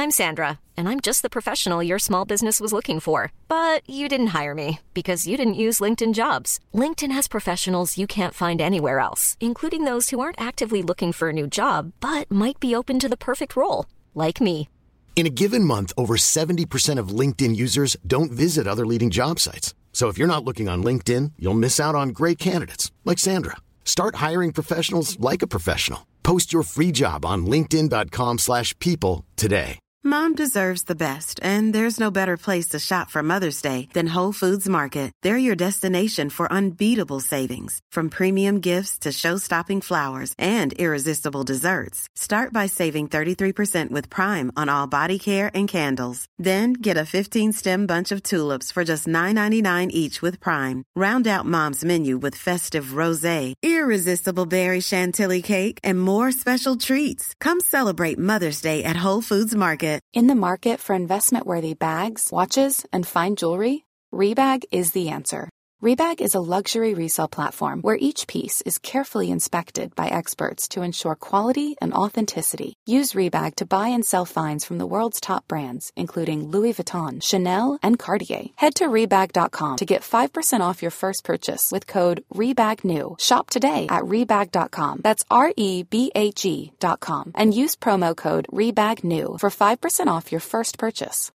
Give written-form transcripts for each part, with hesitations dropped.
I'm Sandra, and I'm just the professional your small business was looking for. But you didn't hire me because you didn't use LinkedIn Jobs. LinkedIn has professionals you can't find anywhere else, including those who aren't actively looking for a new job, but might be open to the perfect role, like me. In a given month, over 70% of LinkedIn users don't visit other leading job sites. So if you're not looking on LinkedIn, you'll miss out on great candidates like Sandra. Start hiring professionals like a professional. Post your free job on linkedin.com/people today. Mom deserves the best, and there's no better place to shop for Mother's Day than Whole Foods Market. They're your destination for unbeatable savings, from premium gifts to show-stopping flowers and irresistible desserts. Start by saving 33% with Prime on all body care and candles. Then get a 15-stem bunch of tulips for just $9.99 each with Prime. Round out Mom's menu with festive rosé, irresistible berry chantilly cake, and more special treats. Come celebrate Mother's Day at Whole Foods Market. In the market for investment-worthy bags, watches, and fine jewelry, Rebag is the answer. Rebag is a luxury resale platform where each piece is carefully inspected by experts to ensure quality and authenticity. Use Rebag to buy and sell finds from the world's top brands, including Louis Vuitton, Chanel, and Cartier. Head to Rebag.com to get 5% off your first purchase with code REBAGNEW. Shop today at Rebag.com. That's REBAG.com. And use promo code REBAGNEW for 5% off your first purchase.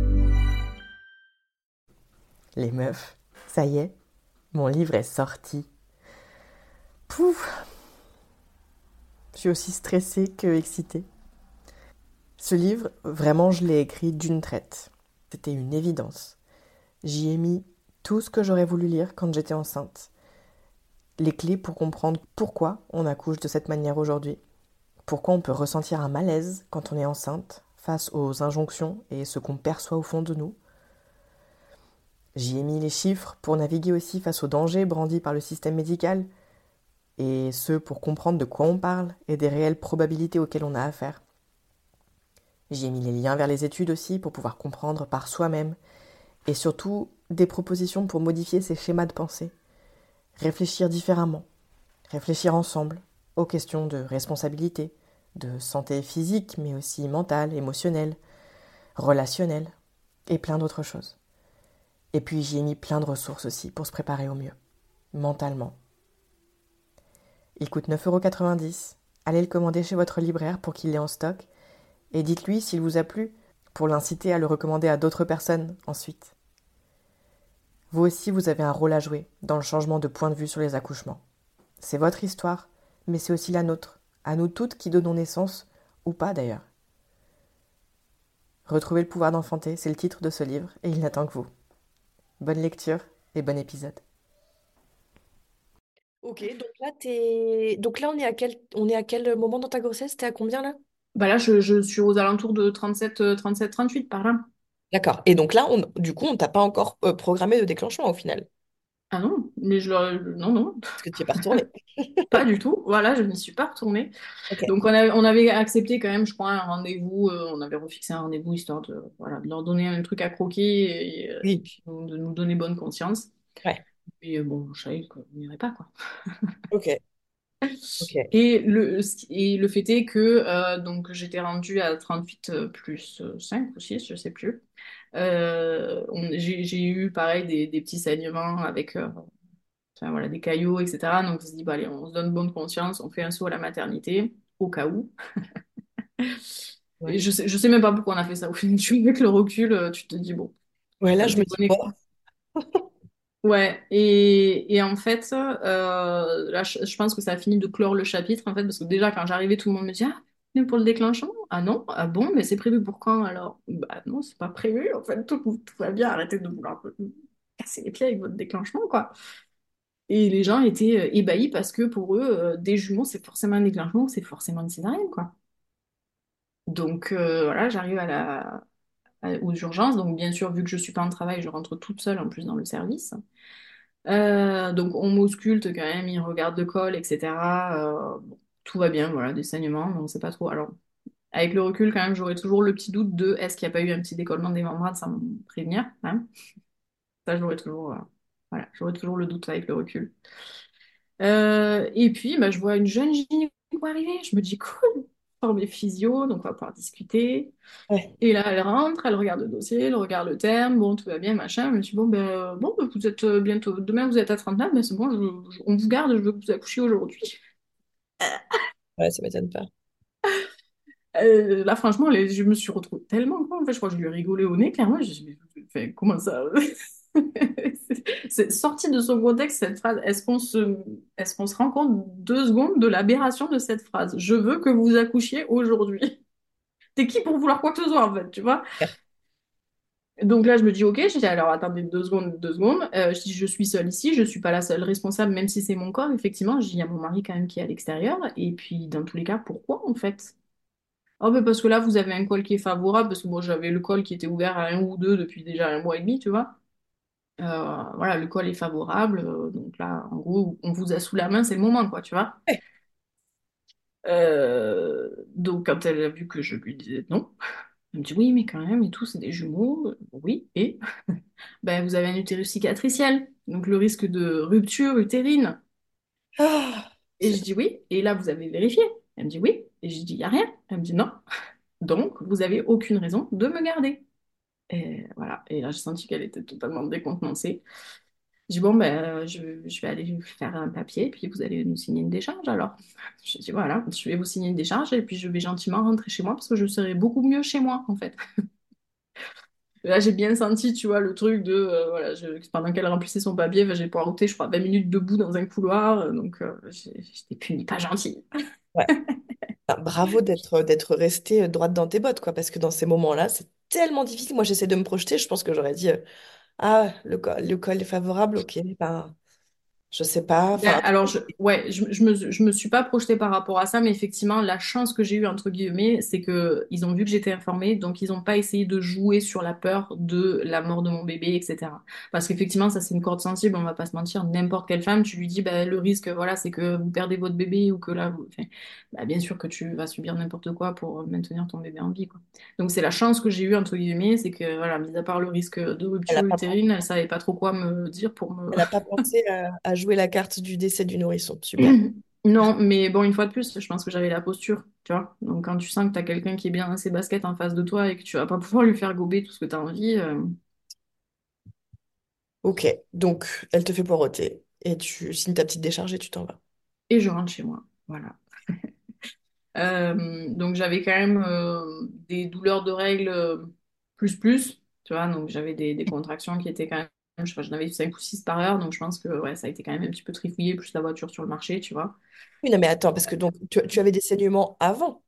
Les meufs. Ça y est, mon livre est sorti. Pouf! Je suis aussi stressée que excitée. Ce livre, vraiment, je l'ai écrit d'une traite. C'était une évidence. J'y ai mis tout ce que j'aurais voulu lire quand j'étais enceinte. Les clés pour comprendre pourquoi on accouche de cette manière aujourd'hui. Pourquoi on peut ressentir un malaise quand on est enceinte face aux injonctions et ce qu'on perçoit au fond de nous. J'y ai mis les chiffres pour naviguer aussi face aux dangers brandis par le système médical, et ce pour comprendre de quoi on parle et des réelles probabilités auxquelles on a affaire. J'y ai mis les liens vers les études aussi pour pouvoir comprendre par soi-même, et surtout des propositions pour modifier ces schémas de pensée, réfléchir différemment, réfléchir ensemble aux questions de responsabilité, de santé physique mais aussi mentale, émotionnelle, relationnelle, et plein d'autres choses. Et puis j'y ai mis plein de ressources aussi pour se préparer au mieux, mentalement. Il coûte 9,90 €. Allez le commander chez votre libraire pour qu'il l'ait en stock. Et dites-lui s'il vous a plu, pour l'inciter à le recommander à d'autres personnes ensuite. Vous aussi, vous avez un rôle à jouer dans le changement de point de vue sur les accouchements. C'est votre histoire, mais c'est aussi la nôtre, à nous toutes qui donnons naissance, ou pas d'ailleurs. Retrouver le pouvoir d'enfanter, c'est le titre de ce livre, et il n'attend que vous. Bonne lecture et bon épisode. Ok, donc là, on est à quel moment dans ta grossesse? T'es à combien là? Bah là, je suis aux alentours de 37, 38 par là. D'accord. Et donc là, du coup, on t'a pas encore programmé de déclenchement au final. Ah non, mais non, non, Parce que tu es pas retournée. pas du tout. Voilà, je n'y suis pas retournée. Ok. Donc on avait accepté quand même, je crois, un rendez-vous. On avait refixé un rendez-vous histoire de leur donner un truc à croquer et Oui. puis de nous donner bonne conscience. Ouais. Et bon, je savais qu'on n'irait pas, quoi. Ok. Ok. Et le fait est que donc j'étais rendue à 38 plus 5 ou 6, je sais plus. J'ai eu pareil des petits saignements avec enfin, voilà, des caillots, etc. Donc on se dit, bah, allez, on se donne bonne conscience, on fait un saut à la maternité, au cas où. Et Ouais. je sais même pas pourquoi on a fait ça au final. Avec le recul, tu te dis, bon, Ouais, là, t'as je me dis déconné, bon. quoi. Ouais, et en fait, là, je pense que ça a fini de clore le chapitre, en fait, parce que déjà, quand j'arrivais, tout le monde me dit, ah, mais pour le déclenchement? Ah non? Ah bon? Mais c'est prévu pour quand alors? Bah non, c'est pas prévu, en fait, tout va bien, arrêtez de vouloir me casser les pieds avec votre déclenchement, quoi. Et les gens étaient ébahis parce que pour eux, des jumeaux, c'est forcément un déclenchement, c'est forcément une césarienne, quoi. Donc voilà, j'arrive aux urgences, donc bien sûr, vu que je suis pas en travail, je rentre toute seule en plus dans le service. Donc on m'ausculte quand même, il regarde de col, etc. Bon, tout va bien, voilà, des saignements, mais on sait pas trop. Alors, avec le recul, quand même, j'aurais toujours le petit doute de est-ce qu'il n'y a pas eu un petit décollement des membranes sans me prévenir, hein. Ça, voilà, j'aurais toujours le doute avec le recul. Et puis, bah, je vois une jeune gynéco arriver, je me dis cool. formée physio, donc on va pouvoir discuter. Ouais. Et là, elle rentre, elle regarde le dossier, elle regarde le terme, bon, tout va bien, machin. Je me suis dit, bon, vous êtes bientôt, demain vous êtes à 39, mais c'est bon, on vous garde, je veux que vous accouchiez aujourd'hui. Ouais, ça m'étonne pas. Là, franchement, je me suis retrouvée tellement con. En fait, je crois que je lui ai rigolé au nez, clairement. Je me suis dit, mais enfin, comment ça? C'est sorti de son contexte, cette phrase. Est-ce qu'on se rend compte 2 secondes de l'aberration de cette phrase? Je veux que vous accouchiez aujourd'hui. T'es qui pour vouloir quoi que ce soit, en fait, tu vois? Donc là, je me dis, ok, je dis, alors attendez 2 secondes, 2 secondes. Je dis, je suis seule ici, je suis pas la seule responsable, même si c'est mon corps, effectivement. Je dis, il y a mon mari quand même qui est à l'extérieur. Et puis, dans tous les cas, pourquoi, en fait? Oh, ben parce que là, vous avez un col qui est favorable, parce que moi, j'avais le col qui était ouvert à un ou deux depuis déjà un mois et demi, tu vois. Voilà, le col est favorable, donc là, en gros, on vous a sous la main, c'est le moment, quoi, tu vois. Ouais. Donc, quand elle a vu que je lui disais non, elle me dit oui, mais quand même, et tout, c'est des jumeaux. Oui, et ben, vous avez un utérus cicatriciel, donc le risque de rupture utérine. Ah, Et je dis oui, et là, vous avez vérifié. Elle me dit oui, et je dis il n'y a rien. Elle me dit non, donc vous avez aucune raison de me garder. Et voilà, et là, j'ai senti qu'elle était totalement décontenancée. J'ai dit, bon, ben, je vais aller faire un papier, puis vous allez nous signer une décharge alors. J'ai dit, voilà, je vais vous signer une décharge, et puis je vais gentiment rentrer chez moi, parce que je serai beaucoup mieux chez moi, en fait. Là, j'ai bien senti, tu vois, le truc de, voilà, pendant qu'elle remplissait son papier, j'ai poireauté, je crois, 20 minutes debout dans un couloir, donc j'étais punie, pas gentille. ouais. Ah, bravo d'être restée droite dans tes bottes, quoi, parce que dans ces moments-là, c'est tellement difficile. Moi, j'essaie de me projeter, je pense que j'aurais dit, ah, le col est favorable, ok, ben, je sais pas, Ben, enfin, alors, ouais, je me suis pas projetée par rapport à ça, mais effectivement, la chance que j'ai eue, entre guillemets, c'est que ils ont vu que j'étais informée, donc ils ont pas essayé de jouer sur la peur de la mort de mon bébé, etc. Parce qu'effectivement, ça, c'est une corde sensible, on va pas se mentir, n'importe quelle femme, tu lui dis, ben, le risque, voilà, c'est que vous perdez votre bébé ou que là, enfin, ben, bien sûr que tu vas subir n'importe quoi pour maintenir ton bébé en vie, quoi. Donc, c'est la chance que j'ai eue, entre guillemets, c'est que, voilà, mis à part le risque de elle rupture n'a pas, utérine, elle savait pas trop quoi me dire pour me. elle a pas pensé à jouer la carte du décès du nourrisson. Super. Non, mais bon, une fois de plus, je pense que j'avais la posture, tu vois. Donc, quand tu sens que t'as quelqu'un qui est bien dans ses baskets en face de toi et que tu vas pas pouvoir lui faire gober tout ce que t'as envie, Ok, donc elle te fait poireauter et tu signes ta petite décharge et tu t'en vas. et je rentre chez moi. Voilà. Donc, j'avais quand même des douleurs de règles plus, tu vois. Donc, j'avais des contractions qui étaient quand même, je sais pas, j'en avais 5 ou 6 par heure. Donc, je pense que ouais, ça a été quand même un petit peu trifouillé, plus la voiture sur le marché, tu vois. Oui, non, mais attends, parce que donc tu avais des saignements avant.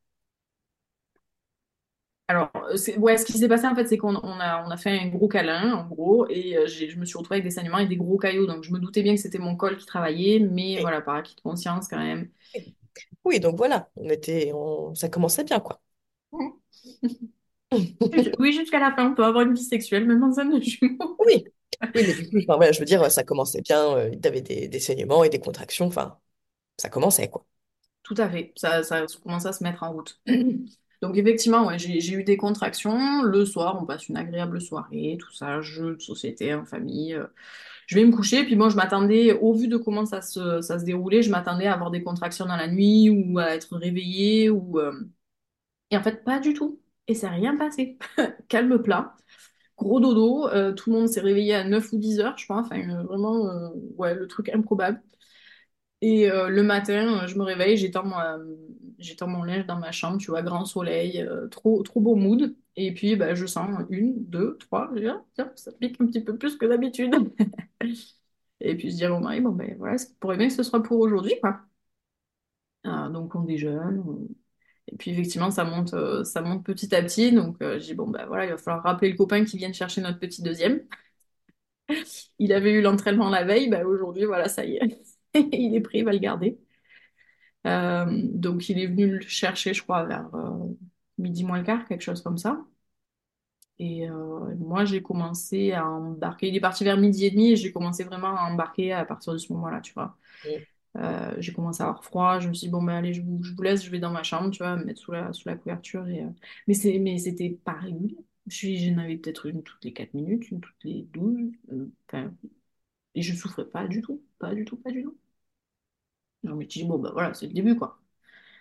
Alors, ouais, ce qui s'est passé en fait, c'est qu'on a fait un gros câlin, en gros, et je me suis retrouvée avec des saignements et des gros caillots. Donc, je me doutais bien que c'était mon col qui travaillait, mais Oui, voilà, par acquis de conscience quand même. oui, donc voilà, ça commençait bien, quoi. Mhm. Oui, jusqu'à la fin, on peut avoir une vie sexuelle, même dans un jumeau. Oui, oui, mais du coup, enfin, voilà, je veux dire, ça commençait bien, tu avais des saignements et des contractions, enfin, ça commençait, quoi. Tout à fait, ça commence à se mettre en route. Donc, effectivement, ouais, j'ai eu des contractions. Le soir, on passe une agréable soirée, tout ça, jeux de société en famille. Je vais me coucher, puis moi je m'attendais, au vu de comment ça se déroulait, je m'attendais à avoir des contractions dans la nuit ou à être réveillée et en fait pas du tout. Et c'est rien passé. Calme plat, gros dodo, tout le monde s'est réveillé à 9 ou 10 heures, je pense, enfin vraiment ouais, le truc improbable. Et le matin, je me réveille, j'étends mon linge dans ma chambre, tu vois, grand soleil, trop, trop beau mood. Et puis, bah, je sens une, deux, trois. Je dis, ah, tiens, ça pique un petit peu plus que d'habitude. Et puis, je dis à mon mari, bon, ben voilà, ce pourrait bien que ce soit pour aujourd'hui, quoi. Donc, on déjeune. Et puis, effectivement, ça monte petit à petit. Donc, je dis, bon, ben voilà, il va falloir rappeler le copain qui vient de chercher notre petit deuxième. Il avait eu l'entraînement la veille, ben aujourd'hui, voilà, ça y est. Il est prêt, il va le garder. Donc il est venu le chercher, je crois, vers midi moins le quart, quelque chose comme ça. Et moi, j'ai commencé à embarquer. Il est parti vers midi et demi et j'ai commencé vraiment à embarquer à partir de ce moment-là, tu vois. Mm. J'ai commencé à avoir froid. Je me suis dit, bon, ben allez, je vous laisse, je vais dans ma chambre, tu vois, me mettre sous la couverture. Mais c'était pas régulier. J'en avais peut-être une toutes les 4 minutes, une toutes les 12. Enfin, et je souffrais pas du tout. Pas du tout, pas du tout. Non, mais tu dis, bon, ben voilà, c'est le début, quoi.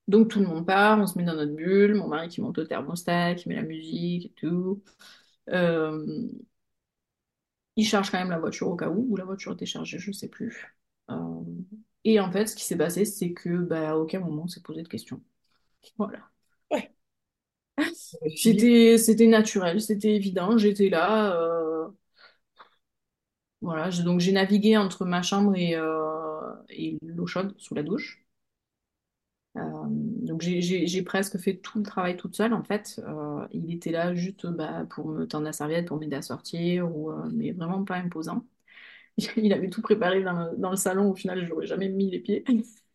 Donc tout le monde part, on se met dans notre bulle, mon mari qui monte le thermostat, qui met la musique et tout. Euh, il charge quand même la voiture au cas où la voiture était chargée, je sais plus. Euh, et en fait, ce qui s'est passé, c'est que bah, à aucun moment on s'est posé de questions. Voilà. Ouais. Le feeling. C'était naturel, c'était évident, j'étais là. Voilà, donc j'ai navigué entre ma chambre et l'eau chaude sous la douche. Donc j'ai presque fait tout le travail toute seule en fait. Il était là juste bah, pour me tendre la serviette, pour m'aider à sortir, mais vraiment pas imposant. Il avait tout préparé dans le salon, au final je n'aurais jamais mis les pieds.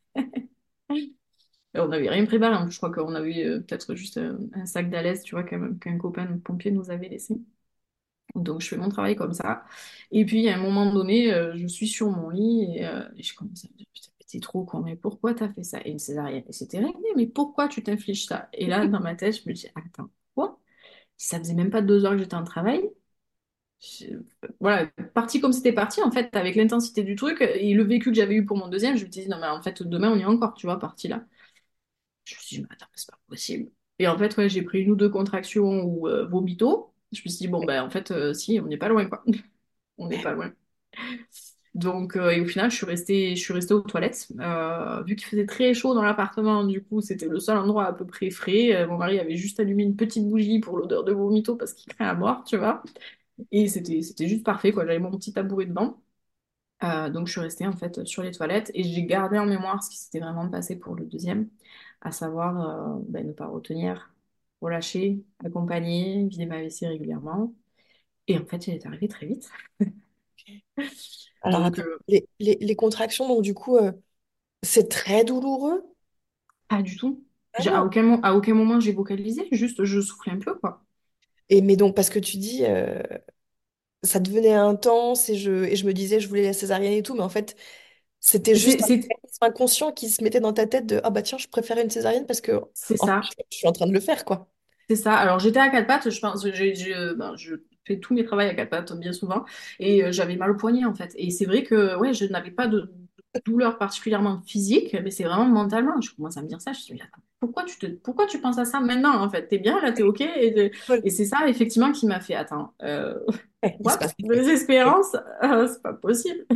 On n'avait rien préparé, en plus, je crois qu'on avait peut-être juste un sac d'Alès, tu vois, qu'un copain de pompier nous avait laissé. Donc je fais mon travail comme ça. Et puis à un moment donné, je suis sur mon lit et je commence à me dire, putain, mais t'es trop con, mais pourquoi t'as fait ça? Et une césarienne, et c'était réglé, mais pourquoi tu t'infliges ça? Et là, dans ma tête, je me dis, attends, quoi? Ça faisait même pas 2 heures que j'étais en travail. Je- Voilà, parti comme c'était parti, en fait, avec l'intensité du truc et le vécu que j'avais eu pour mon deuxième, je me dis, non, mais en fait, demain, on y est encore, tu vois, parti là. Je me suis dit, mais attends, mais c'est pas possible. Et en fait, ouais, j'ai pris une ou deux contractions ou vomito. Je me suis dit, bon, ben, en fait, si, on n'est pas loin, quoi. On n'est pas loin. Donc, et au final, je suis restée aux toilettes. Vu qu'il faisait très chaud dans l'appartement, du coup, c'était le seul endroit à peu près frais. Mon mari avait juste allumé une petite bougie pour l'odeur de vomito parce qu'il craint à mort, tu vois. Et c'était juste parfait, quoi. J'avais mon petit tabouret devant. Donc, je suis restée, en fait, sur les toilettes et j'ai gardé en mémoire ce qui s'était vraiment passé pour le deuxième, à savoir ben, ne pas retenir, relâcher, accompagner, vider ma vessie régulièrement. Et en fait, il est arrivé très vite. Alors Donc, attends, les contractions, donc du coup, c'est très douloureux? pas du tout. Ah non. À aucun moment j'ai vocalisé, juste je soufflais un peu, quoi. Et mais donc, parce que tu dis, ça devenait intense et je me disais, je voulais la césarienne et tout, mais en fait, c'était C'est juste un c'est- mécanisme inconscient qui se mettait dans ta tête de, ah bah tiens, je préfère une césarienne parce que, c'est en ça, fait, je suis en train de le faire, quoi. c'est ça. Alors j'étais à quatre pattes, je pense, ben, je fais tous mes travaux à quatre pattes bien souvent, et j'avais mal au poignet en fait. Et c'est vrai que ouais, je n'avais pas de douleur particulièrement physique, mais c'est vraiment mentalement. Je commence à me dire ça, je me suis dit, attends, pourquoi tu penses à ça maintenant en fait? T'es bien là, t'es ok, Ouais, et c'est ça effectivement qui m'a fait, attends, ouais, il se what? passe quelque chose. Désespérance? C'est pas possible.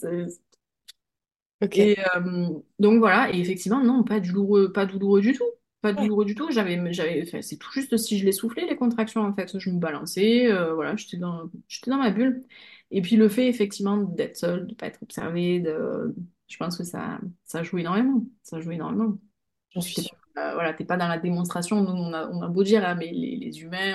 Ok. Et donc voilà, et effectivement, non, pas douloureux du tout. Pas Ouais, douloureux du tout. Enfin, c'est tout juste si je les soufflais, les contractions, en fait. Je me balançais, voilà, j'étais dans ma bulle. Et puis le fait, effectivement, d'être seule, de pas être observée, je pense que ça joue énormément. Ça joue énormément. j'en Puis suis sûre. voilà, t'es pas dans la démonstration. Nous, on a beau dire, hein, mais les humains,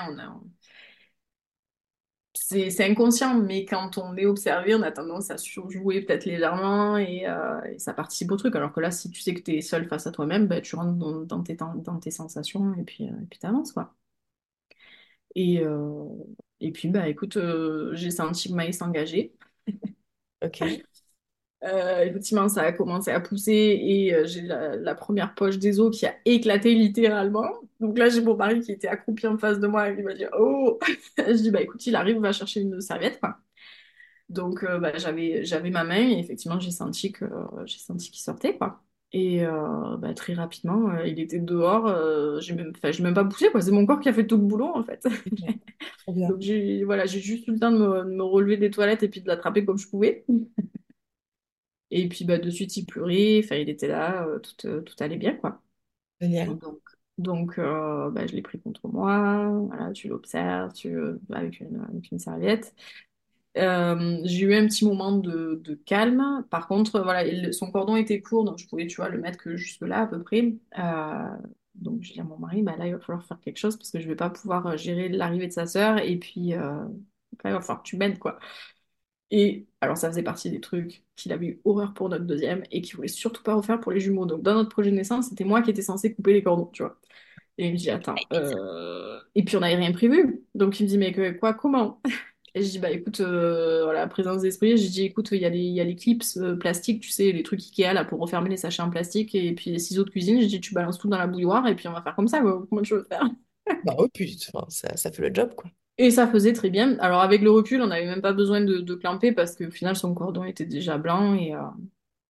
c'est inconscient, mais quand on est observé, on a tendance à surjouer peut-être légèrement et ça participe au truc. Alors que là, si tu sais que tu es seul face à toi-même, bah, tu rentres dans tes sensations et puis t'avances, quoi. Et, euh, et puis, bah, écoute, j'ai senti que Maïs s'engager. Ok. Effectivement, ça a commencé à pousser et j'ai la première poche des os qui a éclaté littéralement. Donc là, j'ai mon mari qui était accroupi en face de moi et il m'a dit, oh! Je dis, bah écoute, il arrive, va chercher une serviette, quoi. Donc bah, j'avais ma main et effectivement j'ai senti qu'il sortait quoi. Et bah, très rapidement il était dehors. J'ai même pas poussé quoi. C'est mon corps qui a fait tout le boulot en fait. Ok. Trop bien. Donc j'ai juste eu le temps de me relever des toilettes et puis de l'attraper comme je pouvais. Et puis bah, de suite il pleurait. Enfin il était là. Tout allait bien quoi. Génial. Donc bah, je l'ai pris contre moi. Voilà, tu l'observes avec une serviette. J'ai eu un petit moment de calme. Par contre, voilà, son cordon était court, donc je pouvais, tu vois, le mettre que jusque-là à peu près. Donc je dis à mon mari, bah là, il va falloir faire quelque chose parce que je vais pas pouvoir gérer l'arrivée de sa sœur. Et puis, là, il va falloir que tu m'aides, quoi. Et alors, ça faisait partie des trucs qu'il avait eu horreur pour notre deuxième et qu'il voulait surtout pas refaire pour les jumeaux. Donc, dans notre projet de naissance, c'était moi qui étais censée couper les cordons, tu vois. Et il me dit, attends. Et puis, on n'avait rien prévu. Donc, il me dit, mais quoi, comment? Et je dis, bah écoute, voilà, présence d'esprit, j'ai dit, écoute, il y a les clips plastiques, tu sais, les trucs Ikea là pour refermer les sachets en plastique et puis les ciseaux de cuisine. J'ai dit, tu balances tout dans la bouilloire et puis on va faire comme ça, quoi. Comment tu veux faire? Bah oui, puis enfin, ça fait le job, quoi. Et ça faisait très bien. Alors avec le recul, on n'avait même pas besoin de clamper parce qu'au final, son cordon était déjà blanc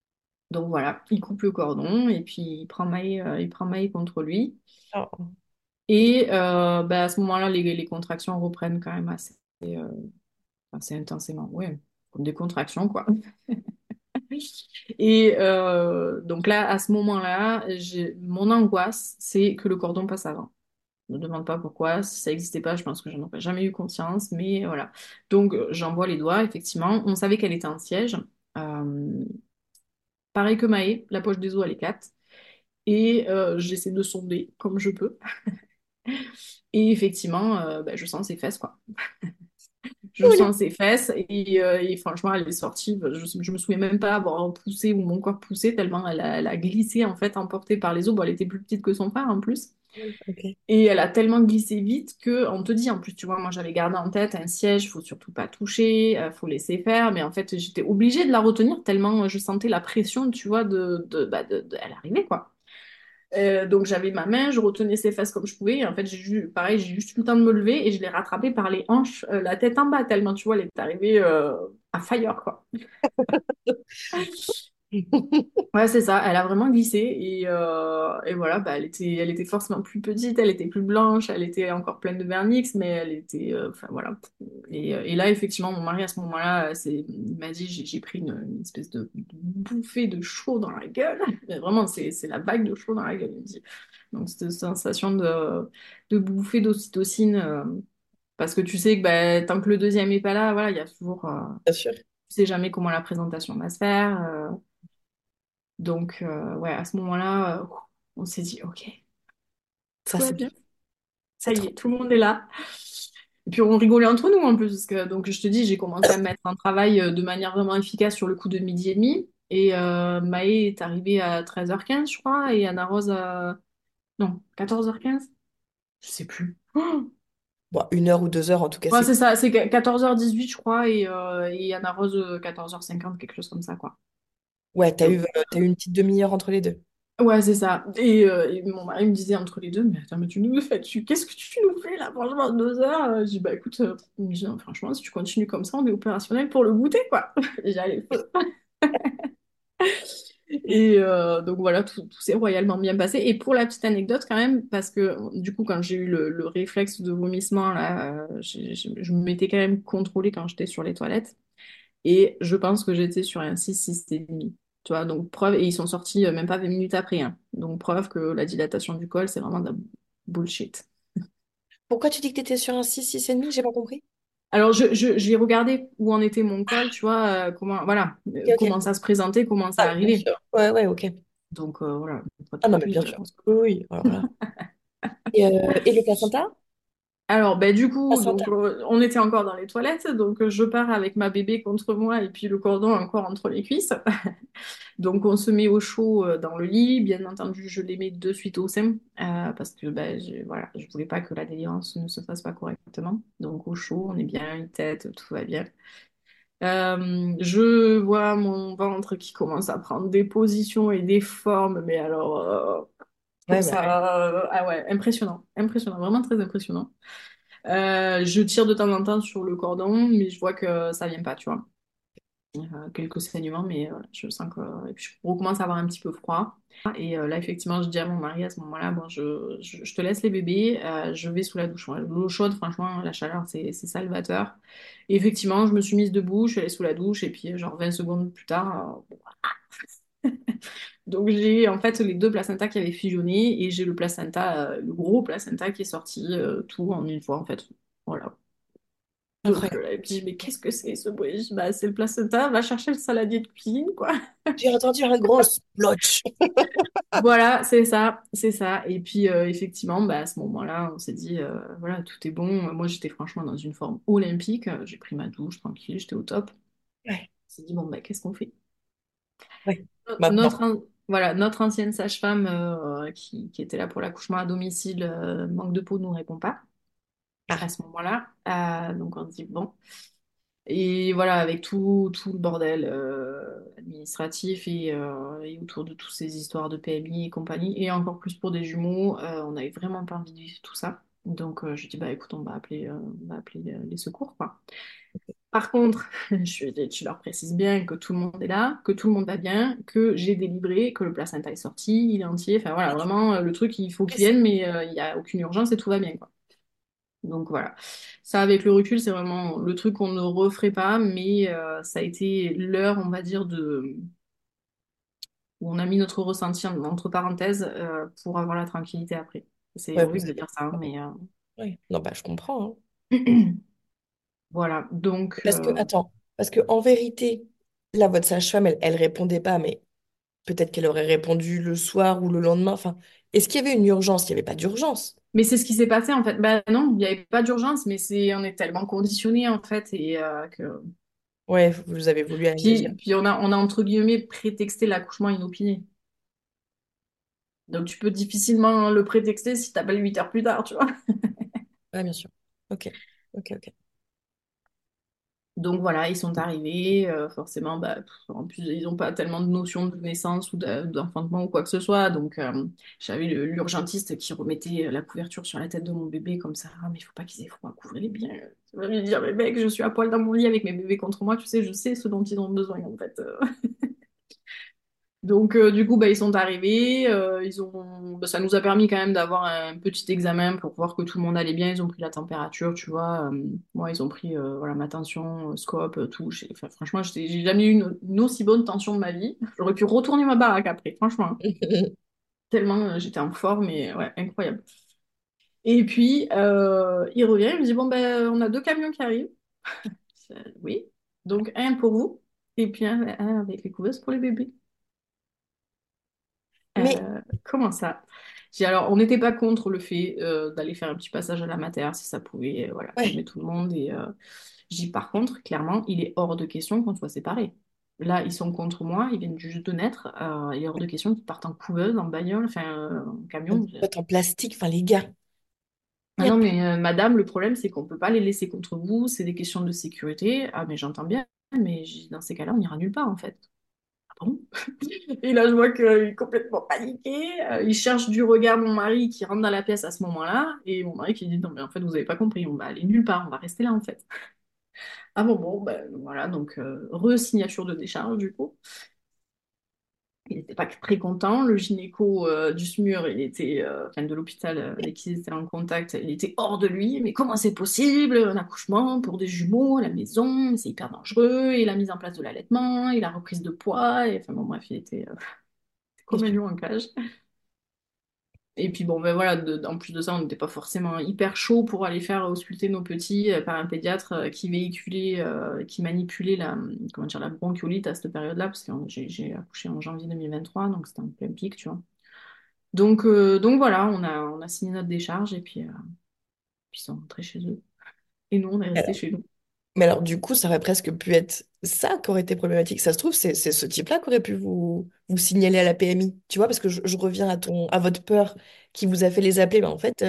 Donc voilà, il coupe le cordon et puis il prend Maë contre lui. Oh. Et bah, à ce moment-là, les contractions reprennent quand même euh, assez intensément. Ouais, comme des contractions, quoi. Et donc là, à ce moment-là, mon angoisse, c'est que le cordon passe avant. Ne me demande pas pourquoi. Si ça n'existait pas, je pense que j'en aurais jamais eu conscience. Mais voilà. Donc j'envoie les doigts, effectivement. On savait qu'elle était en siège. Euh, Pareil que Maë, la poche des os, elle est 4. Et j'essaie de sonder comme je peux. Et effectivement, bah, je sens ses fesses, quoi. Je sens ses fesses et franchement, elle est sortie. Je me souviens même pas avoir poussé ou mon corps poussé tellement elle a glissé, en fait, emportée par les eaux. Bon, elle était plus petite que son frère en plus. Ok. Et elle a tellement glissé vite que, on te dit, en plus, tu vois, moi j'avais gardé en tête un siège, faut surtout pas toucher, faut laisser faire. Mais en fait, j'étais obligée de la retenir tellement je sentais la pression, tu vois, elle arrivait, quoi. Donc j'avais ma main, je retenais ses fesses comme je pouvais. Et en fait, pareil, j'ai juste eu le temps de me lever et je l'ai rattrapée par les hanches, la tête en bas, tellement, tu vois, elle est arrivée à fire, quoi. Ouais, c'est ça, elle a vraiment glissé et voilà, bah, elle était forcément plus petite, elle était plus blanche, elle était encore pleine de vernix, mais elle était, enfin voilà. Et là, effectivement, mon mari à ce moment-là, il m'a dit, j'ai pris une espèce de bouffée de chaud dans la gueule. Mais vraiment, c'est la vague de chaud dans la gueule, il me dit. Donc, cette sensation de bouffée d'ocytocine, parce que tu sais que bah, tant que le deuxième est pas là, voilà, il y a toujours, Bien sûr. tu sais jamais comment la présentation va se faire. Donc, ouais, à ce moment-là, on s'est dit, OK, Ça, tout va c'est bien. bien. C'est Ça y trop. est, tout le monde est là. Et puis, on rigolait entre nous en plus, parce que, donc, je te dis, j'ai commencé à me mettre un travail de manière vraiment efficace sur le coup de midi et demi. Et Maë est arrivée à 13h15, je crois, et Anna Rose à... Non, 14h15. Je sais plus. Oh, Bon, 1 heure ou 2 heures, en tout cas, ouais, c'est. c'est ça, c'est 14h18, je crois, et Anna Rose 14h50, quelque chose comme ça, quoi. Ouais, t'as eu une petite demi-heure entre les deux. Ouais, c'est ça. Et mon mari me disait entre les deux, mais attends, mais qu'est-ce que tu nous fais là, franchement, 2 heures? Je dis, bah écoute, il me dit, non, franchement, si tu continues comme ça, on est opérationnel pour le goûter, quoi. J'ai allé feu. Et donc voilà, tout s'est royalement bien passé. Et pour la petite anecdote quand même, parce que du coup, quand j'ai eu le réflexe de vomissement, là, je me m'étais quand même contrôlée quand j'étais sur les toilettes. Et je pense que j'étais sur un 6 et demi. Tu vois, donc preuve, et ils sont sortis même pas 20 minutes après, hein. Donc preuve que la dilatation du col, c'est vraiment de la bullshit. Pourquoi tu dis que t'étais sur un 6,5? J'ai pas compris. Alors j'ai regardé où en était mon col, tu vois, comment, voilà, Ok, ok. comment ça se présentait, comment ça Ah, bien arrivait. sûr. Ouais, ouais, ok. Donc voilà, pas Ah de non, mais plus. bien sûr. Oui, oui. Alors là. Et le placenta? Alors, ben, du coup, Placenta. donc, on était encore dans les toilettes, donc je pars avec ma bébé contre moi et puis le cordon encore entre les cuisses. Donc, on se met au chaud dans le lit. Bien entendu, je les mets de suite au sein parce que ben, voilà, je voulais pas que la délivrance ne se fasse pas correctement. Donc, au chaud, on est bien, une tête, tout va bien. Je vois mon ventre qui commence à prendre des positions et des formes, mais alors, comme Ouais, bah ouais. ça, ah ouais, impressionnant, impressionnant, vraiment très impressionnant. Je tire de temps en temps sur le cordon, mais je vois que ça vient pas, tu vois. Quelques saignements, mais je sens que... Et puis je recommence à avoir un petit peu froid. Et là, effectivement, je dis à mon mari à ce moment-là, bon, je te laisse les bébés, je vais sous la douche. Ouais, l'eau chaude, franchement, la chaleur, c'est salvateur. Et effectivement, je me suis mise debout, je suis allée sous la douche, et puis genre 20 secondes plus tard, donc j'ai en fait les deux placentas qui avaient fusionné, et j'ai le placenta, le gros placenta qui est sorti tout en une fois, en fait. Voilà. Donc Incroyable. là, il me dit, mais qu'est-ce que c'est ce bruit? Je dis, bah, c'est le placenta, va chercher le saladier de cuisine, quoi. J'ai entendu un gros splotch. Voilà, c'est ça, c'est ça. Et puis, effectivement, bah, à ce moment-là, on s'est dit, voilà, tout est bon. Moi, j'étais franchement dans une forme olympique. J'ai pris ma douche tranquille, j'étais au top. Ouais, On s'est dit, bon, bah, qu'est-ce qu'on fait? ouais. Notre, Maintenant. voilà, notre ancienne sage-femme qui était là pour l'accouchement à domicile, manque de peau, nous répond pas à Ah, ce moment-là. Donc, on se dit, bon. Et voilà, avec tout le bordel administratif et autour de toutes ces histoires de PMI et compagnie, et encore plus pour des jumeaux, on n'avait vraiment pas envie de vivre tout ça. Donc je dis, bah écoute, on va appeler les secours, quoi. Par contre, tu leur précises bien que tout le monde est là, que tout le monde va bien, que j'ai délivré, que le placenta est sorti, il est entier. Enfin voilà, vraiment le truc, il faut qu'il vienne, mais il n'y a aucune urgence et tout va bien, quoi. Donc voilà. Ça, avec le recul, c'est vraiment le truc qu'on ne referait pas, mais ça a été l'heure, on va dire, où on a mis notre ressenti entre parenthèses pour avoir la tranquillité après. C'est Ouais, parce horrible de que... dire ça, hein, mais ouais. Non, bah, je comprends, hein. voilà. Donc, Parce que, attends, parce que en vérité, là, votre sage-femme, elle répondait pas, mais peut-être qu'elle aurait répondu le soir ou le lendemain. Enfin, est-ce qu'il y avait une urgence? Il n'y avait pas d'urgence. mais c'est ce qui s'est passé en fait. Ben non, il n'y avait pas d'urgence, mais on est tellement conditionné en fait et que. Ouais, vous avez voulu agir. Puis on a entre guillemets prétexté l'accouchement inopiné. Donc tu peux difficilement le prétexter si t'appelles 8 heures plus tard, tu vois. Ouais, bien sûr. Ok, ok, ok. Donc voilà, ils sont arrivés, forcément, bah, en plus ils n'ont pas tellement de notion de naissance ou d'enfantement ou quoi que ce soit, donc j'avais l'urgentiste qui remettait la couverture sur la tête de mon bébé comme ça, ah mais il faut pas qu'ils aient froid, couvrez-les bien. Ça veut dire, mais mec, je suis à poil dans mon lit avec mes bébés contre moi, tu sais, je sais ce dont ils ont besoin en fait. Donc, du coup, bah, ils sont arrivés. Bah, ça nous a permis quand même d'avoir un petit examen pour voir que tout le monde allait bien. Ils ont pris la température, tu vois. Moi, ils ont pris voilà, ma tension, scope, tout. Enfin, franchement, j'ai jamais eu une aussi bonne tension de ma vie. J'aurais pu retourner ma baraque après, franchement, hein. Tellement j'étais en forme et ouais, incroyable. Et puis, il revient, il me dit, bon, ben, on a 2 camions qui arrivent. Oui. Donc, un pour vous et puis un avec les couveuses pour les bébés. Mais, Comment ça? Alors, on n'était pas contre le fait d'aller faire un petit passage à la mater si ça pouvait voilà, ouais, calmer tout le monde. Et par contre, clairement, il est hors de question qu'on soit séparés. Là, ils sont contre moi, ils viennent juste de naître. Il est hors de question qu'ils partent en couveuse, en bagnole, enfin en en camion. boîte en plastique, enfin, les gars. Ah non, mais madame, le problème, c'est qu'on ne peut pas les laisser contre vous, c'est des questions de sécurité. Ah, mais j'entends bien, mais dans ces cas-là, on n'ira nulle part en fait. Ah bon. Et là, je vois qu'il est complètement paniqué. Il cherche du regard mon mari qui rentre dans la pièce à ce moment-là. Et mon mari qui dit, non, mais en fait, vous n'avez pas compris, on va aller nulle part, on va rester là, en fait. Ah bon, ben voilà, donc re-signature de décharge, du coup. Il n'était pas très content. Le gynéco du SMUR, enfin de l'hôpital avec qui ils étaient en contact, il était hors de lui. Mais comment c'est possible? Un accouchement pour des jumeaux à la maison, c'est hyper dangereux. Et la mise en place de l'allaitement, et la reprise de poids. Et enfin bon, bref, il était comme un lion en cage. Et puis bon, ben voilà, en plus de ça, on n'était pas forcément hyper chaud pour aller faire ausculter nos petits par un pédiatre qui véhiculait, qui manipulait comment dire, la bronchiolite à cette période-là, parce que j'ai accouché en janvier 2023, donc c'était un peu un pic, tu vois. Donc voilà, on a signé notre décharge et puis ils sont rentrés chez eux. Et nous, on est restés chez nous. Mais alors, du coup, ça aurait presque pu être ça qui aurait été problématique. Ça se trouve, c'est ce type-là qui aurait pu vous signaler à la PMI. Tu vois, parce que je reviens à votre peur qui vous a fait les appeler. Mais en fait,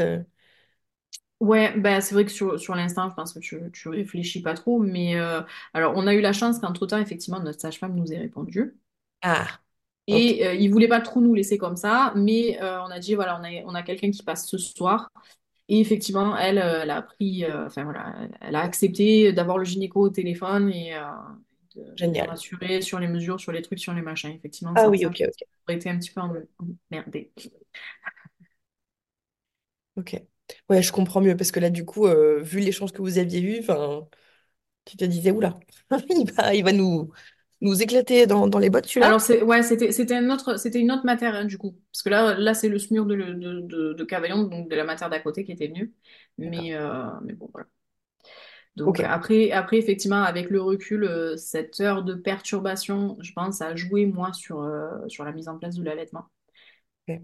Ouais, bah, c'est vrai que sur l'instant, je pense que tu réfléchis pas trop, mais alors on a eu la chance qu'entre-temps, effectivement, notre sage-femme nous ait répondu. ah, ok, Et il voulait pas trop nous laisser comme ça, mais on a dit, voilà, on a quelqu'un qui passe ce soir. Et effectivement, elle a pris, enfin voilà, elle a accepté d'avoir le gynéco au téléphone et de nous génial. rassurer sur les mesures, sur les trucs, sur les machins. Effectivement, Ah sans oui, ça, ok, ok, aurait été un petit peu emmerdé. ok. Ouais, je comprends mieux parce que là, du coup, vu l'échange que vous aviez eu, enfin, tu te disais, oula, il va nous éclater dans les bottes, celui-là. Alors, ouais, c'était une autre matière, hein, du coup. Parce que là c'est le SMUR de Cavaillon, donc de la matière d'à côté qui était venu. D'accord. Mais bon, voilà. Donc, Ok. après, effectivement, avec le recul, cette heure de perturbation, je pense, a joué, moi, sur la mise en place de l'allaitement. Ok.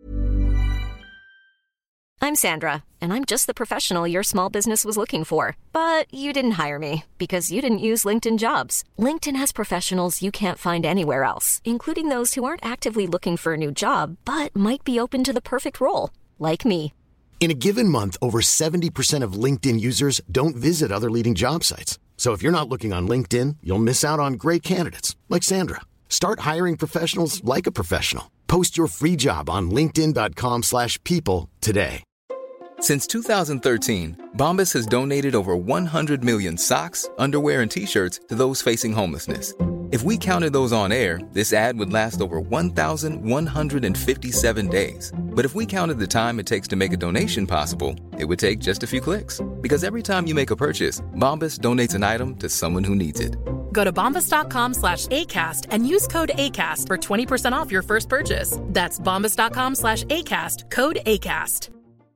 I'm Sandra, and I'm just the professional your small business was looking for. But you didn't hire me because you didn't use LinkedIn Jobs. LinkedIn has professionals you can't find anywhere else, including those who aren't actively looking for a new job, but might be open to the perfect role, like me. In a given month, over 70% of LinkedIn users don't visit other leading job sites. So if you're not looking on LinkedIn, you'll miss out on great candidates like Sandra. Start hiring professionals like a professional. Post your free job on linkedin.com/people today. Since 2013, Bombas has donated over 100 million socks, underwear, and T-shirts to those facing homelessness. If we counted those on air, this ad would last over 1,157 days. But if we counted the time it takes to make a donation possible, it would take just a few clicks. Because every time you make a purchase, Bombas donates an item to someone who needs it. Go to bombas.com/ACAST and use code ACAST for 20% off your first purchase. That's bombas.com/ACAST, code ACAST.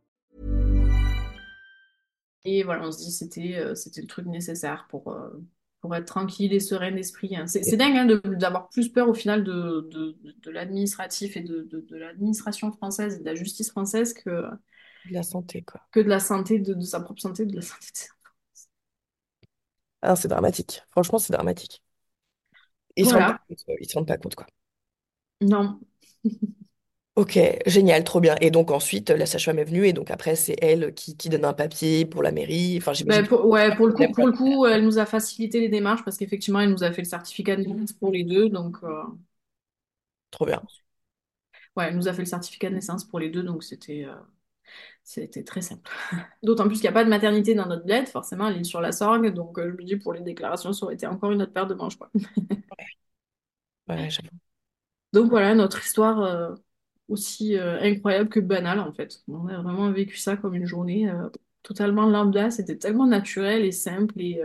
Et voilà, on se dit c'était le truc nécessaire pour être tranquille et serein d'esprit, hein. C'est dingue, hein, d'avoir plus peur au final de l'administratif et de l'administration française et de la justice française De la santé, quoi. que de la santé, de sa propre santé, de la santé de ses enfants. Ah, c'est dramatique. Franchement, c'est dramatique. Ils se rendent Voilà, pas compte, ils se rendent pas compte, quoi. non. Ok, génial, trop bien. Et donc ensuite, la sage-femme est venue et donc après, c'est elle qui donne un papier pour la mairie. Enfin, j'imagine Ben, que ouais, pour le coup, elle nous a facilité les démarches parce qu'effectivement, elle nous a fait le certificat de naissance pour les deux. Donc, trop bien. ouais, elle nous a fait le certificat de naissance pour les deux. Donc, c'était très simple. D'autant plus qu'il n'y a pas de maternité dans notre bled. Forcément, elle est sur la Sorgue. Donc, je me dis, pour les déclarations, ça aurait été encore une autre paire de manches, quoi. Ouais, j'avoue. Donc, voilà, notre histoire aussi incroyable que banale, en fait. On a vraiment vécu ça comme une journée totalement lambda. C'était tellement naturel et simple. Et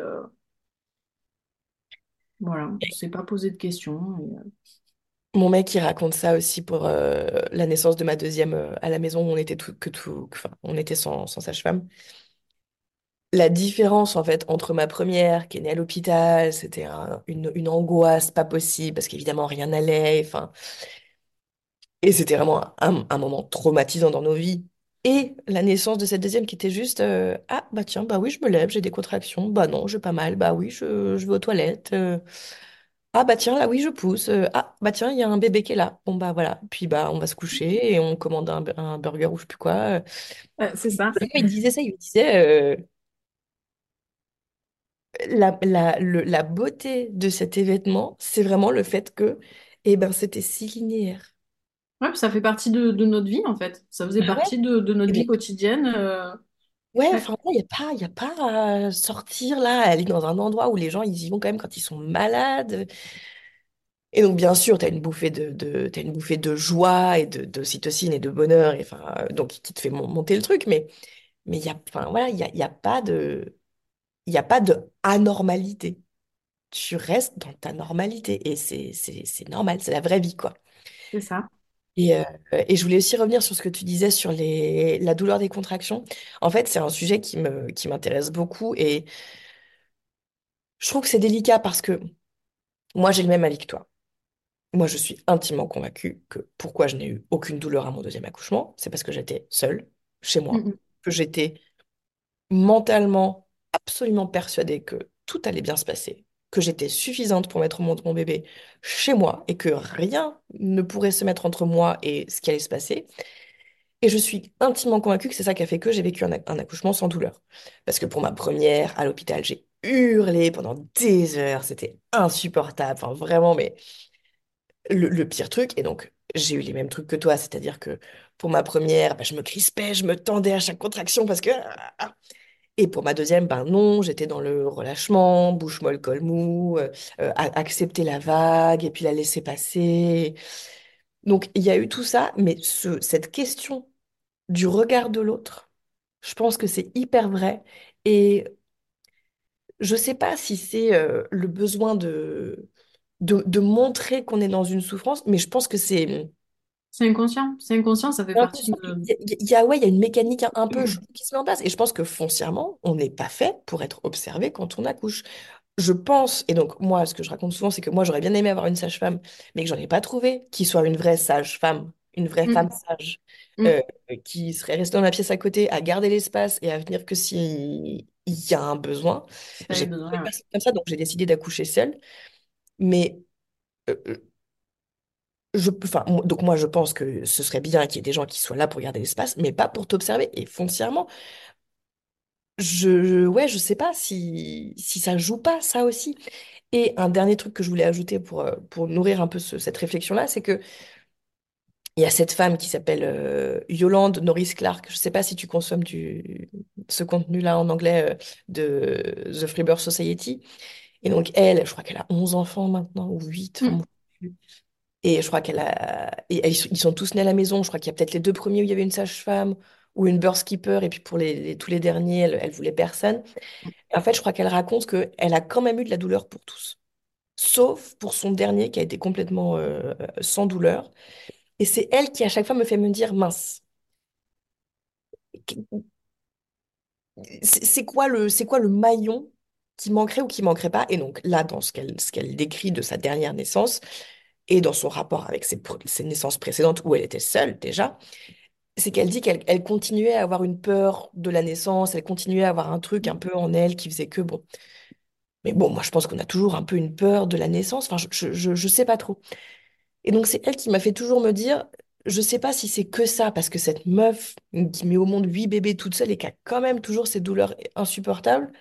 voilà, on ne s'est pas posé de questions. Mon mec, il raconte ça aussi pour la naissance de ma deuxième à la maison où on était enfin, on était sans sage-femme. La différence en fait entre ma première qui est née à l'hôpital, c'était une angoisse pas possible parce qu'évidemment rien n'allait, enfin, et c'était vraiment un moment traumatisant dans nos vies. Et la naissance de cette deuxième qui était juste ah bah tiens bah oui je me lève j'ai des contractions bah non j'ai pas mal bah oui je vais aux toilettes ah bah tiens là oui je pousse ah bah tiens il y a un bébé qui est là bon bah voilà puis bah on va se coucher et on commande un burger ou je sais plus quoi. C'est ça. Il disait ça il me disait la beauté de cet événement, c'est vraiment le fait que, eh ben, c'était si linéaire. Ouais, puis ça fait partie de notre vie, en fait. Ça faisait Ah ouais? partie de notre Eh vie ben, quotidienne. ouais, Ouais. enfin, il y a pas à sortir là, à aller dans un endroit où les gens, ils y vont quand même quand ils sont malades. Et donc, bien sûr, t'as une bouffée de joie et d'ocytocine et de bonheur, et, enfin, donc qui te fait monter le truc, mais il y a, enfin, voilà, il y a pas il y a pas de anormalité. Tu restes dans ta normalité et c'est normal, c'est la vraie vie, quoi. C'est ça. Et je voulais aussi revenir sur ce que tu disais sur la douleur des contractions. En fait, c'est un sujet qui m'intéresse beaucoup et je trouve que c'est délicat parce que moi, j'ai le même avis que toi. Moi, je suis intimement convaincue que pourquoi je n'ai eu aucune douleur à mon deuxième accouchement, c'est parce que j'étais seule, chez moi, Mm, que j'étais mentalement absolument persuadée que tout allait bien se passer, que j'étais suffisante pour mettre mon bébé chez moi et que rien ne pourrait se mettre entre moi et ce qui allait se passer. Et je suis intimement convaincue que c'est ça qui a fait que j'ai vécu un accouchement sans douleur. Parce que pour ma première, à l'hôpital, j'ai hurlé pendant des heures, c'était insupportable, enfin vraiment, mais le pire truc. Et donc, j'ai eu les mêmes trucs que toi, c'est-à-dire que pour ma première, bah, je me crispais, je me tendais à chaque contraction parce que... Et pour ma deuxième, ben non, j'étais dans le relâchement, bouche molle, col mou, accepter la vague et puis la laisser passer. Donc, il y a eu tout ça, mais cette question du regard de l'autre, je pense que c'est hyper vrai. Et je sais pas si c'est le besoin de montrer qu'on est dans une souffrance, mais je pense que c'est... C'est inconscient. C'est inconscient, ça fait J'ai partie l'impression de... ouais, il y a une mécanique un peu chelou qui se met en place. Et je pense que foncièrement, on n'est pas fait pour être observé quand on accouche. Je pense, et donc moi, ce que je raconte souvent, c'est que moi, j'aurais bien aimé avoir une sage-femme, mais que j'en ai pas trouvé, qui soit une vraie sage-femme, une vraie femme Mm, sage, mm. euh, qui serait restée dans la pièce à côté, à garder l'espace et à venir que si il y a un besoin. Si t'avais J'ai pas trouvé besoin, ouais. personne comme ça, donc j'ai décidé d'accoucher seule. Mais euh, enfin, donc moi, je pense que ce serait bien qu'il y ait des gens qui soient là pour garder l'espace, mais pas pour t'observer. Et foncièrement, ouais, je sais pas si ça joue pas, ça aussi. Et un dernier truc que je voulais ajouter pour nourrir un peu cette réflexion-là, c'est que Il y a cette femme qui s'appelle Yolande Norris Clark. Je ne sais pas si tu consommes ce contenu-là en anglais de The Freebirth Society. Et donc, elle, je crois qu'elle a 11 enfants maintenant, ou 8. Enfin, Mm. bon, je sais plus. Et je crois qu'elle a. Et ils sont tous nés à la maison. Je crois qu'il y a peut-être les deux premiers où il y avait une sage-femme ou une birth keeper. Et puis pour tous les derniers, elle voulait personne. Et en fait, je crois qu'elle raconte qu'elle a quand même eu de la douleur pour tous. Sauf pour son dernier qui a été complètement sans douleur. Et c'est elle qui, à chaque fois, me fait me dire, mince, c'est quoi le maillon qui manquerait ou qui manquerait pas? Et donc là, dans ce qu'elle décrit de sa dernière naissance et dans son rapport avec ses naissances précédentes où elle était seule déjà, c'est qu'elle dit qu'elle continuait à avoir une peur de la naissance, elle continuait à avoir un truc un peu en elle qui faisait que bon. Mais bon, moi je pense qu'on a toujours un peu une peur de la naissance, enfin je sais pas trop. Et donc c'est elle qui m'a fait toujours me dire, je sais pas si c'est que ça, parce que cette meuf qui met au monde 8 bébés toute seule et qui a quand même toujours ces douleurs insupportables.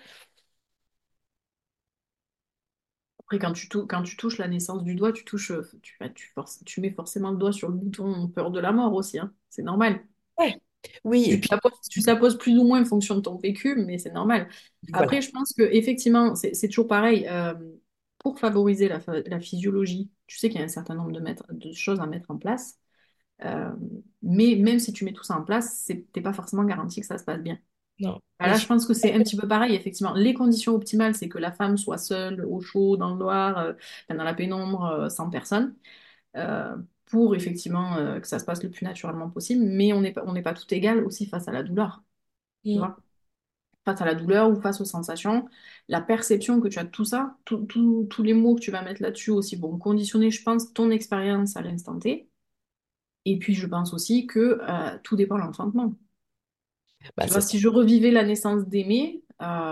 Après, quand tu touches la naissance du doigt, tu touches, tu mets forcément le doigt sur le bouton peur de la mort aussi, hein. C'est normal. Ouais. Oui, et puis Tu t'apposes plus ou moins en fonction de ton vécu, mais c'est normal. voilà. Après, je pense que effectivement, c'est toujours pareil. Pour favoriser la physiologie, tu sais qu'il y a un certain nombre de choses à mettre en place. Euh, mais même si tu mets tout ça en place, t'es pas forcément garanti que ça se passe bien. Non, Bah bien là, je sûr. pense que c'est un petit peu pareil, effectivement. Les conditions optimales, c'est que la femme soit seule, au chaud, dans le noir, enfin, dans la pénombre, sans personne, euh, pour effectivement que ça se passe le plus naturellement possible. Mais on n'est pas tout égal aussi face à la douleur, tu Mm, vois. Face à la douleur ou face aux sensations, la perception que tu as de tout ça, tous les mots que tu vas mettre là-dessus aussi vont conditionner, je pense, ton expérience à l'instant T. Et puis, je pense aussi que tout dépend de l'enfantement. bah, Tu c'est vois, ça. si je revivais la naissance d'Aimé,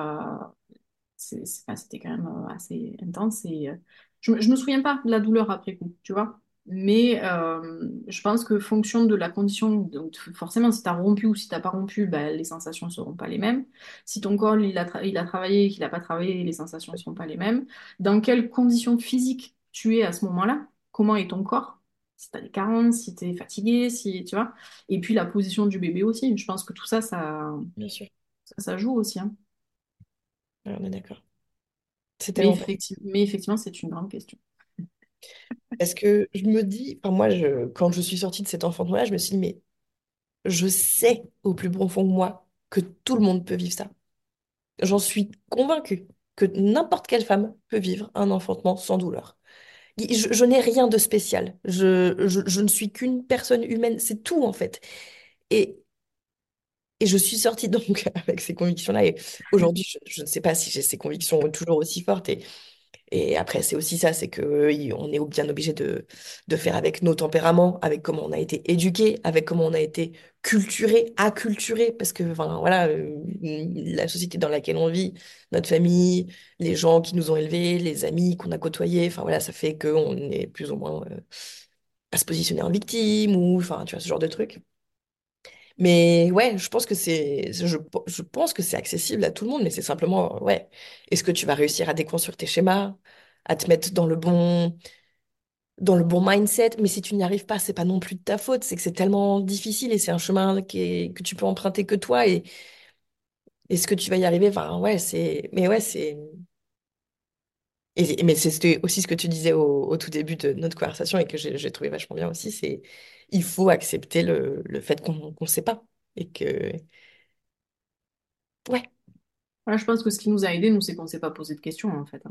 enfin, c'était quand même assez intense. Et, je me souviens pas de la douleur après coup, tu vois. Mais je pense que fonction de la condition, donc forcément, si tu as rompu ou si tu n'as pas rompu, bah, les sensations ne seront pas les mêmes. Si ton corps il a travaillé et qu'il n'a pas travaillé, les sensations ne seront pas les mêmes. Dans quelles conditions physiques tu es à ce moment-là? Comment est ton corps? Si tu as des carences, si tu es fatigué, si, tu vois. Et puis la position du bébé aussi. Je pense que tout ça, Bien sûr. ça joue aussi, hein. Ouais, on est d'accord. C'est Mais tellement vrai. effectivement, c'est une grande question. Parce que je me dis, enfin, moi, quand je suis sortie de cet enfantement-là, je me suis dit, mais je sais au plus profond de moi que tout le monde peut vivre ça. J'en suis convaincue que n'importe quelle femme peut vivre un enfantement sans douleur. Je n'ai rien de spécial. Je ne suis qu'une personne humaine. C'est tout, en fait. Et, et je suis sortie donc avec ces convictions-là. Et aujourd'hui, je ne sais pas si j'ai ces convictions toujours aussi fortes. Et après, c'est aussi ça, c'est que on est bien obligé de faire avec nos tempéraments, avec comment on a été éduqué, avec comment on a été culturé, acculturé, parce que enfin, voilà, la société dans laquelle on vit, notre famille, les gens qui nous ont élevés, les amis qu'on a côtoyés, enfin voilà, ça fait qu'on est plus ou moins à se positionner en victime ou enfin, tu vois, ce genre de truc. Mais ouais, je pense que c'est accessible à tout le monde, mais c'est simplement, ouais, est-ce que tu vas réussir à déconstruire tes schémas, à te mettre dans le bon mindset? Mais si tu n'y arrives pas, c'est pas non plus de ta faute, c'est que c'est tellement difficile et c'est un chemin que tu peux emprunter que toi et est-ce que tu vas y arriver? Enfin, ouais, mais ouais, mais c'était aussi ce que tu disais au tout début de notre conversation et que j'ai trouvé vachement bien aussi, c'est il faut accepter le fait qu'on ne sait pas et que, ouais. Voilà, je pense que ce qui nous a aidés, nous, c'est qu'on ne s'est pas posé de questions, en fait, hein.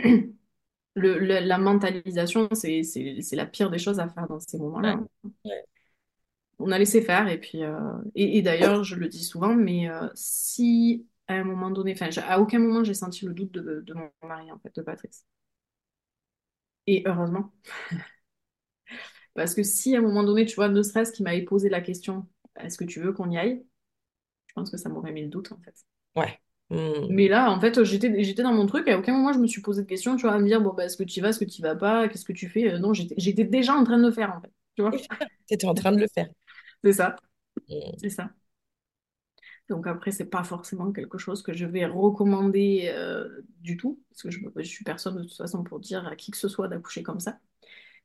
La mentalisation, c'est la pire des choses à faire dans ces moments-là, Ouais. hein. Ouais. On a laissé faire, et puis, et d'ailleurs, je le dis souvent, mais si à un moment donné, enfin, à aucun moment j'ai senti le doute de mon mari, en fait, de Patrice. Et heureusement. Parce que si à un moment donné, tu vois, ne serait-ce qu'il m'avait posé la question, est-ce que tu veux qu'on y aille? Je pense que ça m'aurait mis le doute, en fait. Ouais. Hmm. Mais là, en fait, j'étais dans mon truc, et à aucun moment je me suis posé de questions, tu vois, à me dire, bon, bah, est-ce que tu y vas, est-ce que tu y vas pas, qu'est-ce que tu fais? Non, j'étais déjà en train de le faire, en fait. Tu vois? T'étais en train de le faire. C'est ça, Hmm. c'est ça. Donc après, c'est pas forcément quelque chose que je vais recommander du tout, parce que je suis personne de toute façon pour dire à qui que ce soit d'accoucher comme ça.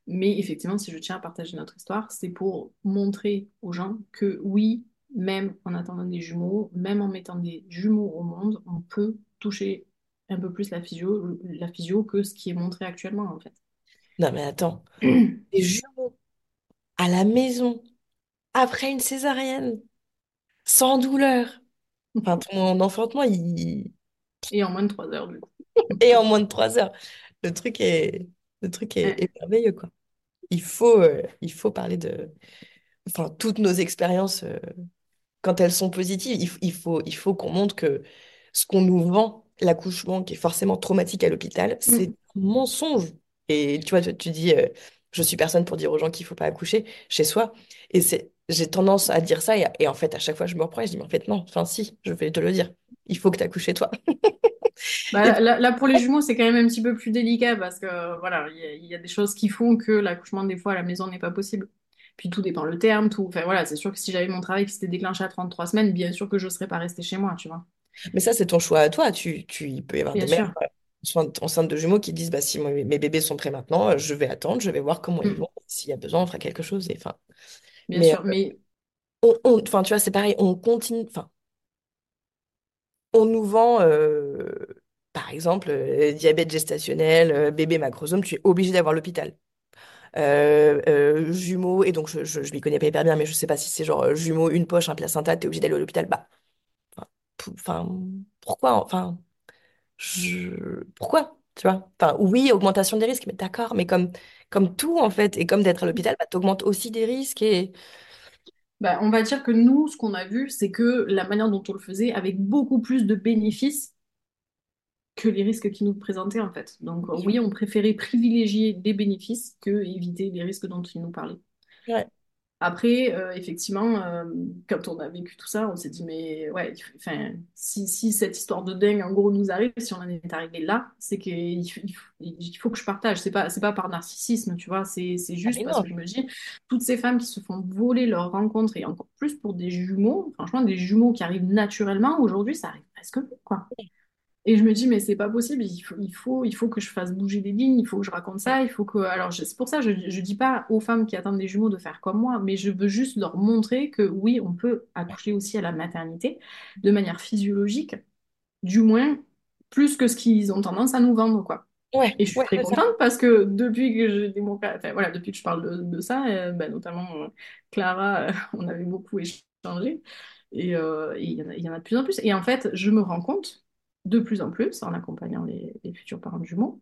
Mais effectivement, si je tiens à partager notre histoire, c'est pour montrer aux gens que oui, même en attendant des jumeaux, même en mettant des jumeaux au monde, on peut toucher un peu plus la physio que ce qui est montré actuellement, en fait. Non, mais attends, des jumeaux à la maison, après une césarienne, sans douleur. Enfin, ton enfantement, Et en moins de 3 heures, du coup. est en moins de 3 heures. Le truc est, le truc est Ouais. merveilleux, quoi. Il faut parler de... Enfin, toutes nos expériences, quand elles sont positives, il faut qu'on montre que ce qu'on nous vend, l'accouchement qui est forcément traumatique à l'hôpital, c'est Mm. un mensonge. Et tu vois, tu dis, je suis personne pour dire aux gens qu'il faut pas accoucher chez soi. Et j'ai tendance à dire ça. Et en fait, à chaque fois, je me reprends et je dis, mais en fait, non, enfin, si, je vais te le dire. Il faut que tu accouches chez toi. Et Bah, là, pour les jumeaux, c'est quand même un petit peu plus délicat parce que voilà, il y a des choses qui font que l'accouchement, des fois, à la maison n'est pas possible. Puis tout dépend le terme, tout. Enfin voilà, c'est sûr que si j'avais mon travail qui s'était déclenché à 33 semaines, bien sûr que je ne serais pas restée chez moi, tu vois. Mais ça, c'est ton choix à toi. Il peut y avoir Bien des mères sûr. enceintes de jumeaux qui disent, bah, si mes bébés sont prêts maintenant, je vais attendre, je vais voir comment ils Mm. vont. S'il y a besoin, on fera quelque chose. Et, enfin, Bien mais sûr. Mais enfin, tu vois, c'est pareil, on continue, enfin, on nous vend, par exemple, diabète gestationnel, bébé macrosome, tu es obligé d'avoir l'hôpital. Jumeaux, et donc je m'y connais pas hyper bien, mais je sais pas si c'est genre jumeaux, une poche, un placenta, t'es obligé d'aller à l'hôpital. Bah, enfin, enfin, pourquoi? Enfin, pourquoi? Tu vois? Enfin, oui, augmentation des risques, mais d'accord, mais comme tout, en fait, et comme d'être à l'hôpital, bah, t'augmentes aussi des risques et. bah, on va dire que nous, ce qu'on a vu, c'est que la manière dont on le faisait avec beaucoup plus de bénéfices que les risques qui nous présentaient en fait. Donc oui, on préférait privilégier des bénéfices que éviter les risques dont ils nous parlaient. Ouais. Après, effectivement, quand on a vécu tout ça, on s'est dit, mais ouais, enfin, si cette histoire de dingue, en gros, nous arrive, si on en est arrivé là, c'est qu'il faut que je partage. C'est pas par narcissisme, tu vois, c'est Ah, juste mais parce non. que je me dis, toutes ces femmes qui se font voler leur rencontre, et encore plus pour des jumeaux, franchement, des jumeaux qui arrivent naturellement, aujourd'hui, ça arrive presque plus, quoi. Et je me dis, mais c'est pas possible, il faut que je fasse bouger les lignes, il faut que je raconte ça, il faut que. Alors, c'est pour ça que je dis pas aux femmes qui attendent des jumeaux de faire comme moi, mais je veux juste leur montrer que oui, on peut accoucher aussi à la maternité de manière physiologique, du moins plus que ce qu'ils ont tendance à nous vendre, quoi. Ouais, Et je suis ouais, très c'est ça. contente parce que depuis que j'ai enfin, voilà, depuis que je parle de ça, bah, notamment Clara, on avait beaucoup échangé. Et il y en a de plus en plus. Et en fait, je me rends compte de plus en plus, en accompagnant les futurs parents de jumeaux,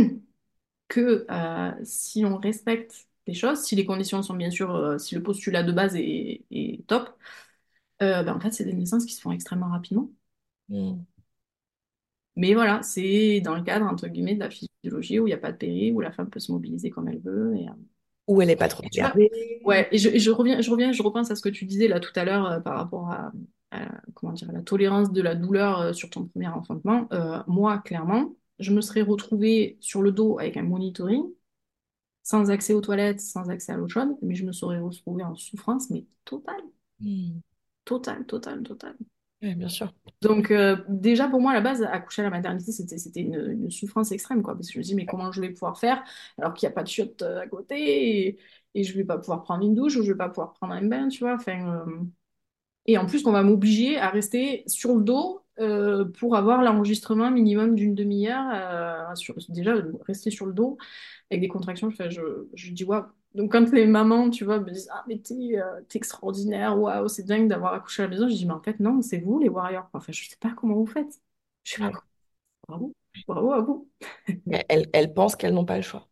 que si on respecte les choses, si les conditions sont bien sûr, si le postulat de base est top, bah, en fait, c'est des naissances qui se font extrêmement rapidement. Mm. Mais voilà, c'est dans le cadre, entre guillemets, de la physiologie où il n'y a pas de péri, où la femme peut se mobiliser comme elle veut. Ou elle est pas trop Et tu vois, regardée. ouais, et je repense à ce que tu disais là tout à l'heure par rapport comment dire, la tolérance de la douleur sur ton premier enfantement. Moi, clairement, je me serais retrouvée sur le dos avec un monitoring, sans accès aux toilettes, sans accès à l'eau chaude, mais je me serais retrouvée en souffrance, mais totale, Mm. totale, totale, totale. Ouais, bien sûr. Donc déjà pour moi à la base accoucher à la maternité c'était une souffrance extrême quoi parce que je me dis mais comment je vais pouvoir faire alors qu'il n'y a pas de chiotte à côté et je vais pas pouvoir prendre une douche ou je vais pas pouvoir prendre un bain tu vois enfin et en plus on va m'obliger à rester sur le dos pour avoir l'enregistrement minimum d'une demi-heure déjà rester sur le dos avec des contractions enfin, je dis waouh donc quand les mamans tu vois me disent ah mais t'es extraordinaire waouh c'est dingue d'avoir accouché à la maison je dis mais en fait non c'est vous les warriors enfin je sais pas comment vous faites je sais pas Ouais. comment bravo bravo à vous Mais elles pensent qu'elles n'ont pas le choix.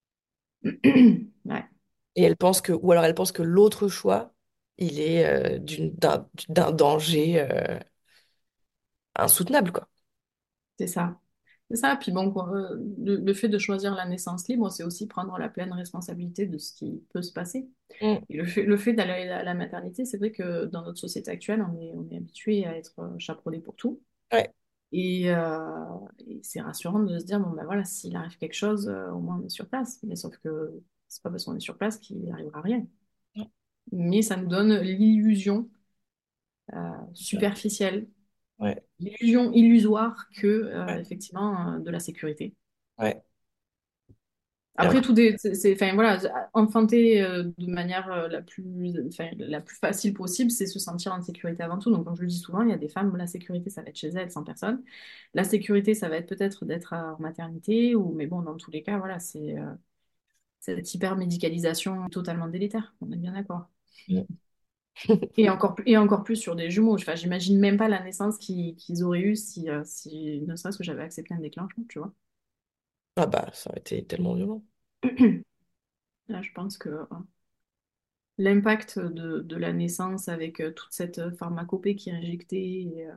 ouais Et elles pensent que, ou alors elles pensent que l'autre choix, il est d'un danger insoutenable, quoi. c'est ça. C'est ça, puis bon, quoi, le fait de choisir la naissance libre, c'est aussi prendre la pleine responsabilité de ce qui peut se passer. Mm. Et le fait d'aller à la maternité, c'est vrai que dans notre société actuelle, on est habitué à être chaperonné pour tout. Ouais. Et c'est rassurant de se dire, bon ben voilà, s'il arrive quelque chose, au moins on est sur place. Mais sauf que c'est pas parce qu'on est sur place qu'il n'arrivera rien. Ouais. Mais ça nous donne l'illusion Ouais. superficielle, Ouais. l'illusion illusoire que, Ouais. effectivement, de la sécurité. Ouais. Et Après, encore, enfin, voilà, enfanter de manière enfin, la plus facile possible, c'est se sentir en sécurité avant tout. Donc, comme je le dis souvent, il y a des femmes, la sécurité, ça va être chez elles, sans personne. La sécurité, ça va être peut-être d'être en maternité, mais bon, dans tous les cas, voilà, c'est cette hyper-médicalisation totalement délétère. On est bien d'accord. mm. Et encore plus sur des jumeaux. Enfin, j'imagine même pas la naissance qu'ils auraient eue si ne serait-ce que j'avais accepté un déclenchement, tu vois. Ah bah, ça aurait été tellement violent. Là, je pense que l'impact de la naissance avec toute cette pharmacopée qui est injectée est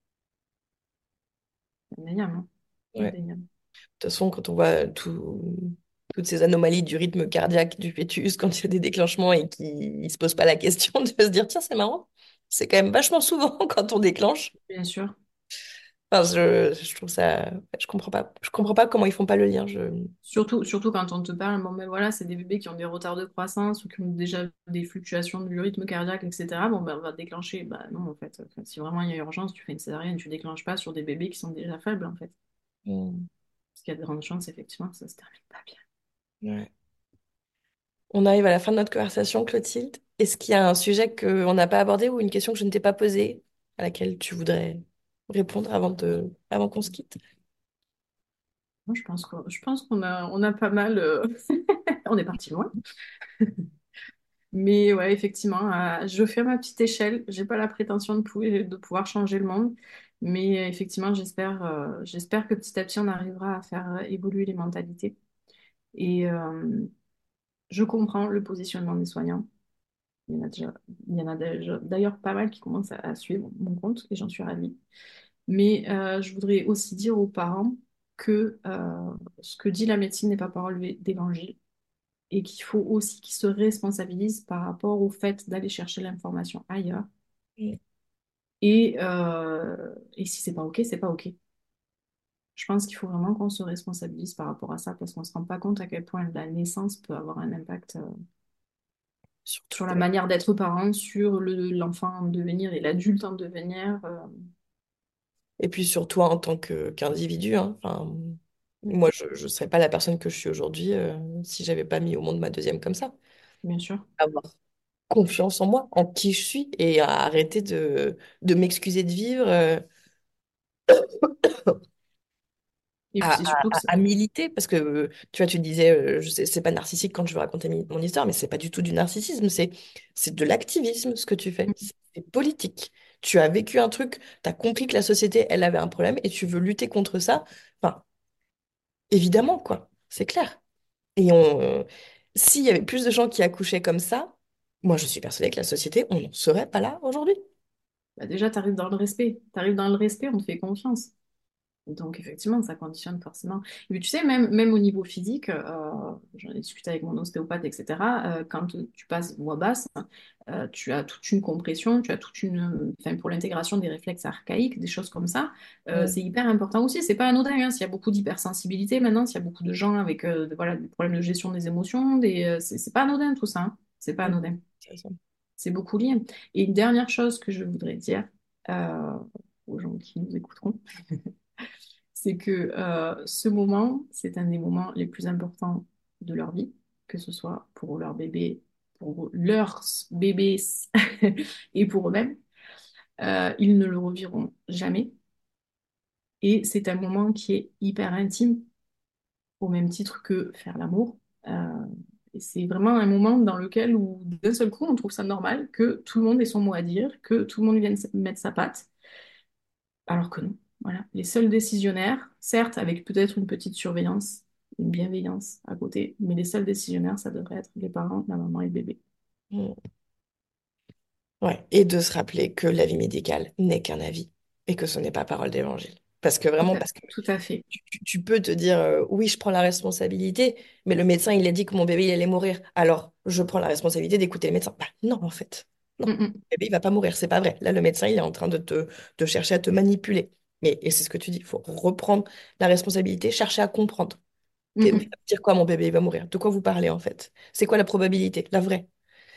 indéniable, hein. Ouais. De Indéniable. toute façon, quand on voit toutes ces anomalies du rythme cardiaque du fœtus, quand il y a des déclenchements et qu'il ne se pose pas la question de se dire, tiens, c'est marrant, c'est quand même vachement souvent quand on déclenche. Bien sûr. Enfin, je trouve ça, je comprends pas comment ils font pas le lien. Surtout quand on te parle, bon ben voilà, c'est des bébés qui ont des retards de croissance ou qui ont déjà des fluctuations du rythme cardiaque, etc. Bon ben on va déclencher. Bah non, en fait, enfin, si vraiment il y a urgence, tu fais une césarienne, tu déclenches pas sur des bébés qui sont déjà faibles, en fait. Mm. Parce qu'il y a de grandes chances, effectivement, que ça se termine pas bien. Ouais. On arrive à la fin de notre conversation, Clotilde. Est-ce qu'il y a un sujet qu'on n'a pas abordé ou une question que je ne t'ai pas posée à laquelle tu voudrais répondre avant qu'on se quitte? Moi, je pense on a pas mal. On est parti loin. Mais ouais, effectivement, je fais à ma petite échelle. J'ai pas la prétention de pouvoir changer le monde. Mais effectivement, j'espère que petit à petit, on arrivera à faire évoluer les mentalités. Et je comprends le positionnement des soignants. Il y en a déjà, d'ailleurs pas mal qui commencent à suivre mon compte et j'en suis ravie. Mais je voudrais aussi dire aux parents que ce que dit la médecine n'est pas parole d'évangile et qu'il faut aussi qu'ils se responsabilisent par rapport au fait d'aller chercher l'information ailleurs. Mm. Et si c'est pas OK, c'est pas OK. Je pense qu'il faut vraiment qu'on se responsabilise par rapport à ça parce qu'on ne se rend pas compte à quel point la naissance peut avoir un impact Surtout, sur la ouais. manière d'être parent, sur l'enfant en devenir et l'adulte en devenir. Et puis sur toi en tant qu'individu, hein. Enfin, moi, je ne serais pas la personne que je suis aujourd'hui si j'avais pas mis au monde ma deuxième comme ça. Bien sûr. Avoir confiance en moi, en qui je suis et à arrêter de m'excuser de vivre. Et puis c'est surtout que À militer parce que tu vois tu disais je sais, c'est pas narcissique quand je veux raconter mon histoire mais c'est pas du tout du narcissisme, c'est de l'activisme ce que tu fais, c'est politique. Tu as vécu un truc, tu as compris que la société elle avait un problème et tu veux lutter contre ça, enfin évidemment quoi, c'est clair. Et s'il y avait plus de gens qui accouchaient comme ça, moi je suis persuadée que la société on n'en serait pas là aujourd'hui. bah, déjà, tu arrives dans le respect. Tu arrives dans le respect, on te fait confiance. Donc, effectivement, ça conditionne forcément. Et puis, tu sais, même au niveau physique, j'en ai discuté avec mon ostéopathe, etc. Quand tu passes voix basse, tu as toute une compression, tu as toute une. Enfin, pour l'intégration des réflexes archaïques, des choses comme ça, Mm. c'est hyper important aussi. C'est pas anodin, hein. S'il y a beaucoup d'hypersensibilité maintenant, s'il y a beaucoup de gens avec voilà, des problèmes de gestion des émotions, c'est pas anodin tout ça, hein. C'est pas Mm. anodin. C'est ça. C'est beaucoup lié. Et une dernière chose que je voudrais dire euh, aux gens qui nous écouteront, c'est que ce moment, c'est un des moments les plus importants de leur vie, que ce soit pour leurs bébés et pour eux-mêmes. Ils ne le reviront jamais. Et c'est un moment qui est hyper intime, au même titre que faire l'amour. Euh, et c'est vraiment un moment dans lequel, où d'un seul coup, on trouve ça normal que tout le monde ait son mot à dire, que tout le monde vienne mettre sa patte. Alors que non, voilà. Les seuls décisionnaires, certes avec peut-être une petite surveillance, une bienveillance à côté, mais les seuls décisionnaires, ça devrait être les parents, la maman et le bébé. Mm. Ouais, et de se rappeler que l'avis médical n'est qu'un avis et que ce n'est pas parole d'évangile. Parce que vraiment, parce que Tout à fait. tu peux te dire oui, je prends la responsabilité, mais le médecin, il a dit que mon bébé, il allait mourir. Alors, je prends la responsabilité d'écouter le médecin. Bah, non, en fait. Non, Mm, le mm. bébé, il va pas mourir, c'est pas vrai. Là, le médecin, il est en train de chercher à te manipuler. Mais, et c'est ce que tu dis, il faut reprendre la responsabilité, chercher à comprendre. Mm, Mais ça mm. veut dire quoi, mon bébé, il va mourir? De quoi vous parlez, en fait? C'est quoi la probabilité? La vraie?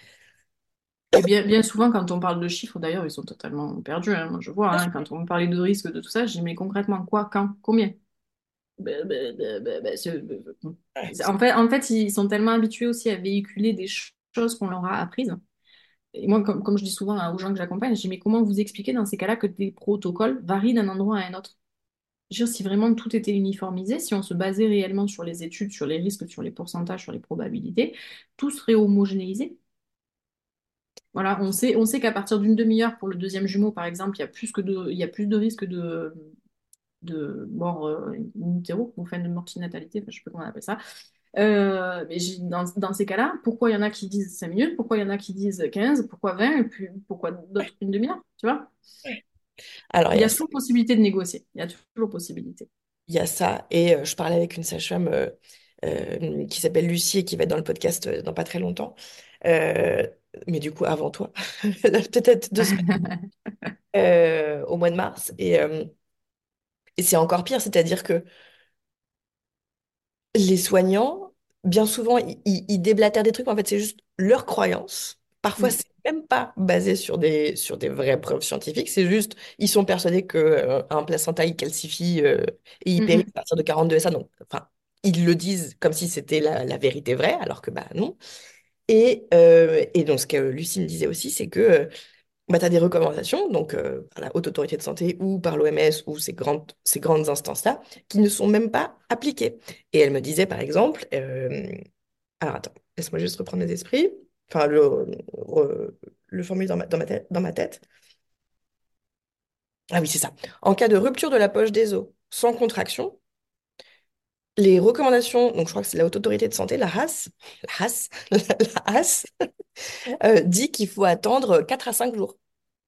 Et bien souvent, quand on parle de chiffres, d'ailleurs, ils sont totalement perdus, hein. Moi, je vois, Bien hein, sûr. quand on me parlait de risque, de tout ça, j'ai dit, mais concrètement, quoi, quand, combien? En fait, ils sont tellement habitués aussi à véhiculer des choses qu'on leur a apprises. Et moi, comme je dis souvent aux gens que j'accompagne, je dis, mais comment vous expliquez dans ces cas-là que des protocoles varient d'un endroit à un autre? Je veux dire, si vraiment tout était uniformisé, si on se basait réellement sur les études, sur les risques, sur les pourcentages, sur les probabilités, tout serait homogénéisé. Voilà, on sait qu'à partir d'une demi-heure pour le deuxième jumeau, par exemple, il y a plus de risques de mort in utero, ou enfin de mortinatalité, enfin, je sais pas comment on appelle ça. Mais dans ces cas-là, pourquoi il y en a qui disent 5 minutes, pourquoi il y en a qui disent 15, pourquoi 20, et puis pourquoi d'autres une demi-heure, tu vois? Alors, Il y a toujours possibilité de négocier, il y a toujours possibilité. il y a ça. Et je parlais avec une sage-femme qui s'appelle Lucie et qui va être dans le podcast dans pas très longtemps. Euh, mais du coup, avant toi, peut-être 2 semaines, au mois de mars. Et c'est encore pire, c'est-à-dire que les soignants, bien souvent, ils déblatèrent des trucs, mais en fait, c'est juste leur croyance. Parfois, Mm. c'est même pas basé sur des vraies preuves scientifiques, c'est juste, ils sont persuadés que, un placenta, il calcifie et il Mm, périt mm. à partir de 42 SA. Donc, enfin, ils le disent comme si c'était la vérité vraie, alors que bah non. Et donc, ce que Lucie me disait aussi, c'est que bah, tu as des recommandations, donc par la Haute Autorité de Santé ou par l'OMS ou ces grandes instances-là, qui ne sont même pas appliquées. Et elle me disait, par exemple, alors attends, laisse-moi juste reprendre mes esprits, enfin le formuler dans ma tête. Ah oui, c'est ça. En cas de rupture de la poche des os sans contraction, les recommandations, donc je crois que c'est la Haute Autorité de Santé, la HAS, la HAS, dit qu'il faut attendre 4 à 5 jours.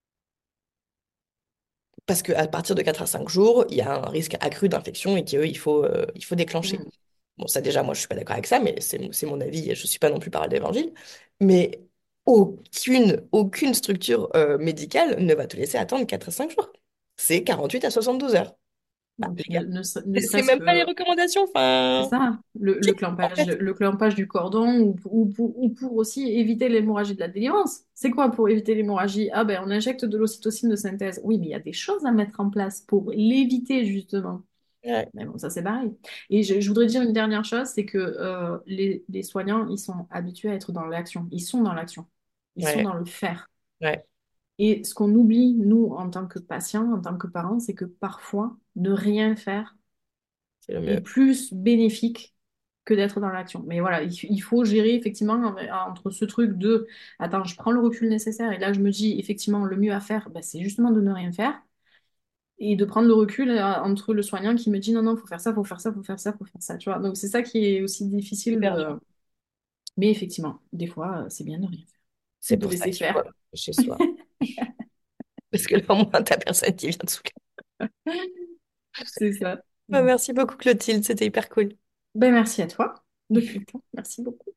Parce qu'à partir de 4 à 5 jours, il y a un risque accru d'infection et il faut déclencher. Mm. Bon, ça déjà, moi, je suis pas d'accord avec ça, mais c'est mon avis, et je suis pas non plus parole d'évangile. Mais aucune structure médicale ne va te laisser attendre 4 à 5 jours. C'est 48 à 72 heures. Bah, Et les puis gars, ne c'est serait-ce même pas les que recommandations. c'est Enfin, ça, en fait, le clampage du cordon ou pour aussi éviter l'hémorragie de la délivrance. C'est quoi pour éviter l'hémorragie? Ah ben on injecte de l'ocytocine de synthèse. Oui, mais il y a des choses à mettre en place pour l'éviter justement. ouais, Mais bon, ça c'est pareil. Et je voudrais dire une dernière chose, c'est que les soignants, ils sont habitués à être dans l'action. Ils sont dans l'action. Ils sont ouais, dans le faire. ouais, Et ce qu'on oublie, nous, en tant que patients, en tant que parents, c'est que parfois, ne rien faire c'est le est mieux. plus bénéfique que d'être dans l'action. Mais voilà, il faut gérer effectivement entre ce truc de attends, je prends le recul nécessaire et là je me dis effectivement le mieux à faire, ben, c'est justement de ne rien faire et de prendre le recul entre le soignant qui me dit non, non, faut faire ça, faut faire ça, faut faire ça, faut faire ça, tu vois. Donc c'est ça qui est aussi difficile. Super dur. Mais effectivement, des fois, c'est bien de rien faire, C'est de pour ça laisser qu'il faut faire. rentrer chez soi. Parce que là, au moins, t'as personne qui vient te saouler. C'est ça. Bah, merci beaucoup, Clotilde, c'était hyper cool. Ben, merci à toi depuis le temps. Merci beaucoup.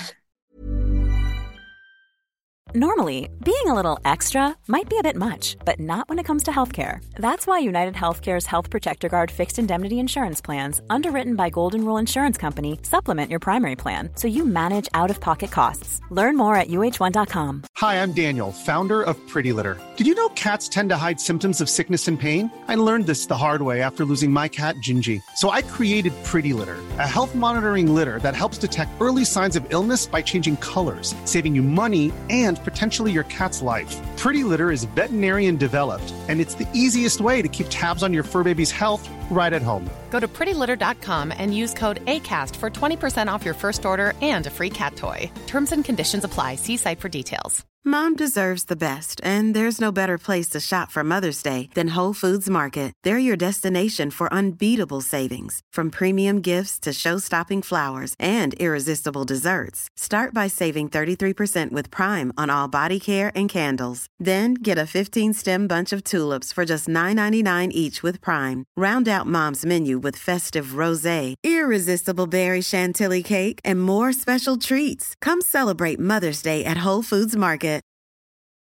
Normally, being a little extra might be a bit much, but not when it comes to healthcare. That's why United Healthcare's Health Protector Guard fixed indemnity insurance plans, underwritten by Golden Rule Insurance Company, supplement your primary plan so you manage out-of-pocket costs. Learn more at uh1.com. Hi, I'm Daniel, founder of Pretty Litter. Did you know cats tend to hide symptoms of sickness and pain? I learned this the hard way after losing my cat, Gingy. So I created Pretty Litter, a health monitoring litter that helps detect early signs of illness by changing colors, saving you money and potentially your cat's life. Pretty Litter is veterinarian developed, and it's the easiest way to keep tabs on your fur baby's health right at home. Go to prettylitter.com and use code ACAST for 20% off your first order and a free cat toy. Terms and conditions apply. See site for details. Mom deserves the best, and there's no better place to shop for Mother's Day than Whole Foods Market. They're your destination for unbeatable savings, from premium gifts to show-stopping flowers and irresistible desserts. Start by saving 33% with Prime on all body care and candles. Then get a 15-stem bunch of tulips for just $9.99 each with Prime. Round out Mom's menu with festive rosé, irresistible berry chantilly cake, and more special treats. Come celebrate Mother's Day at Whole Foods Market.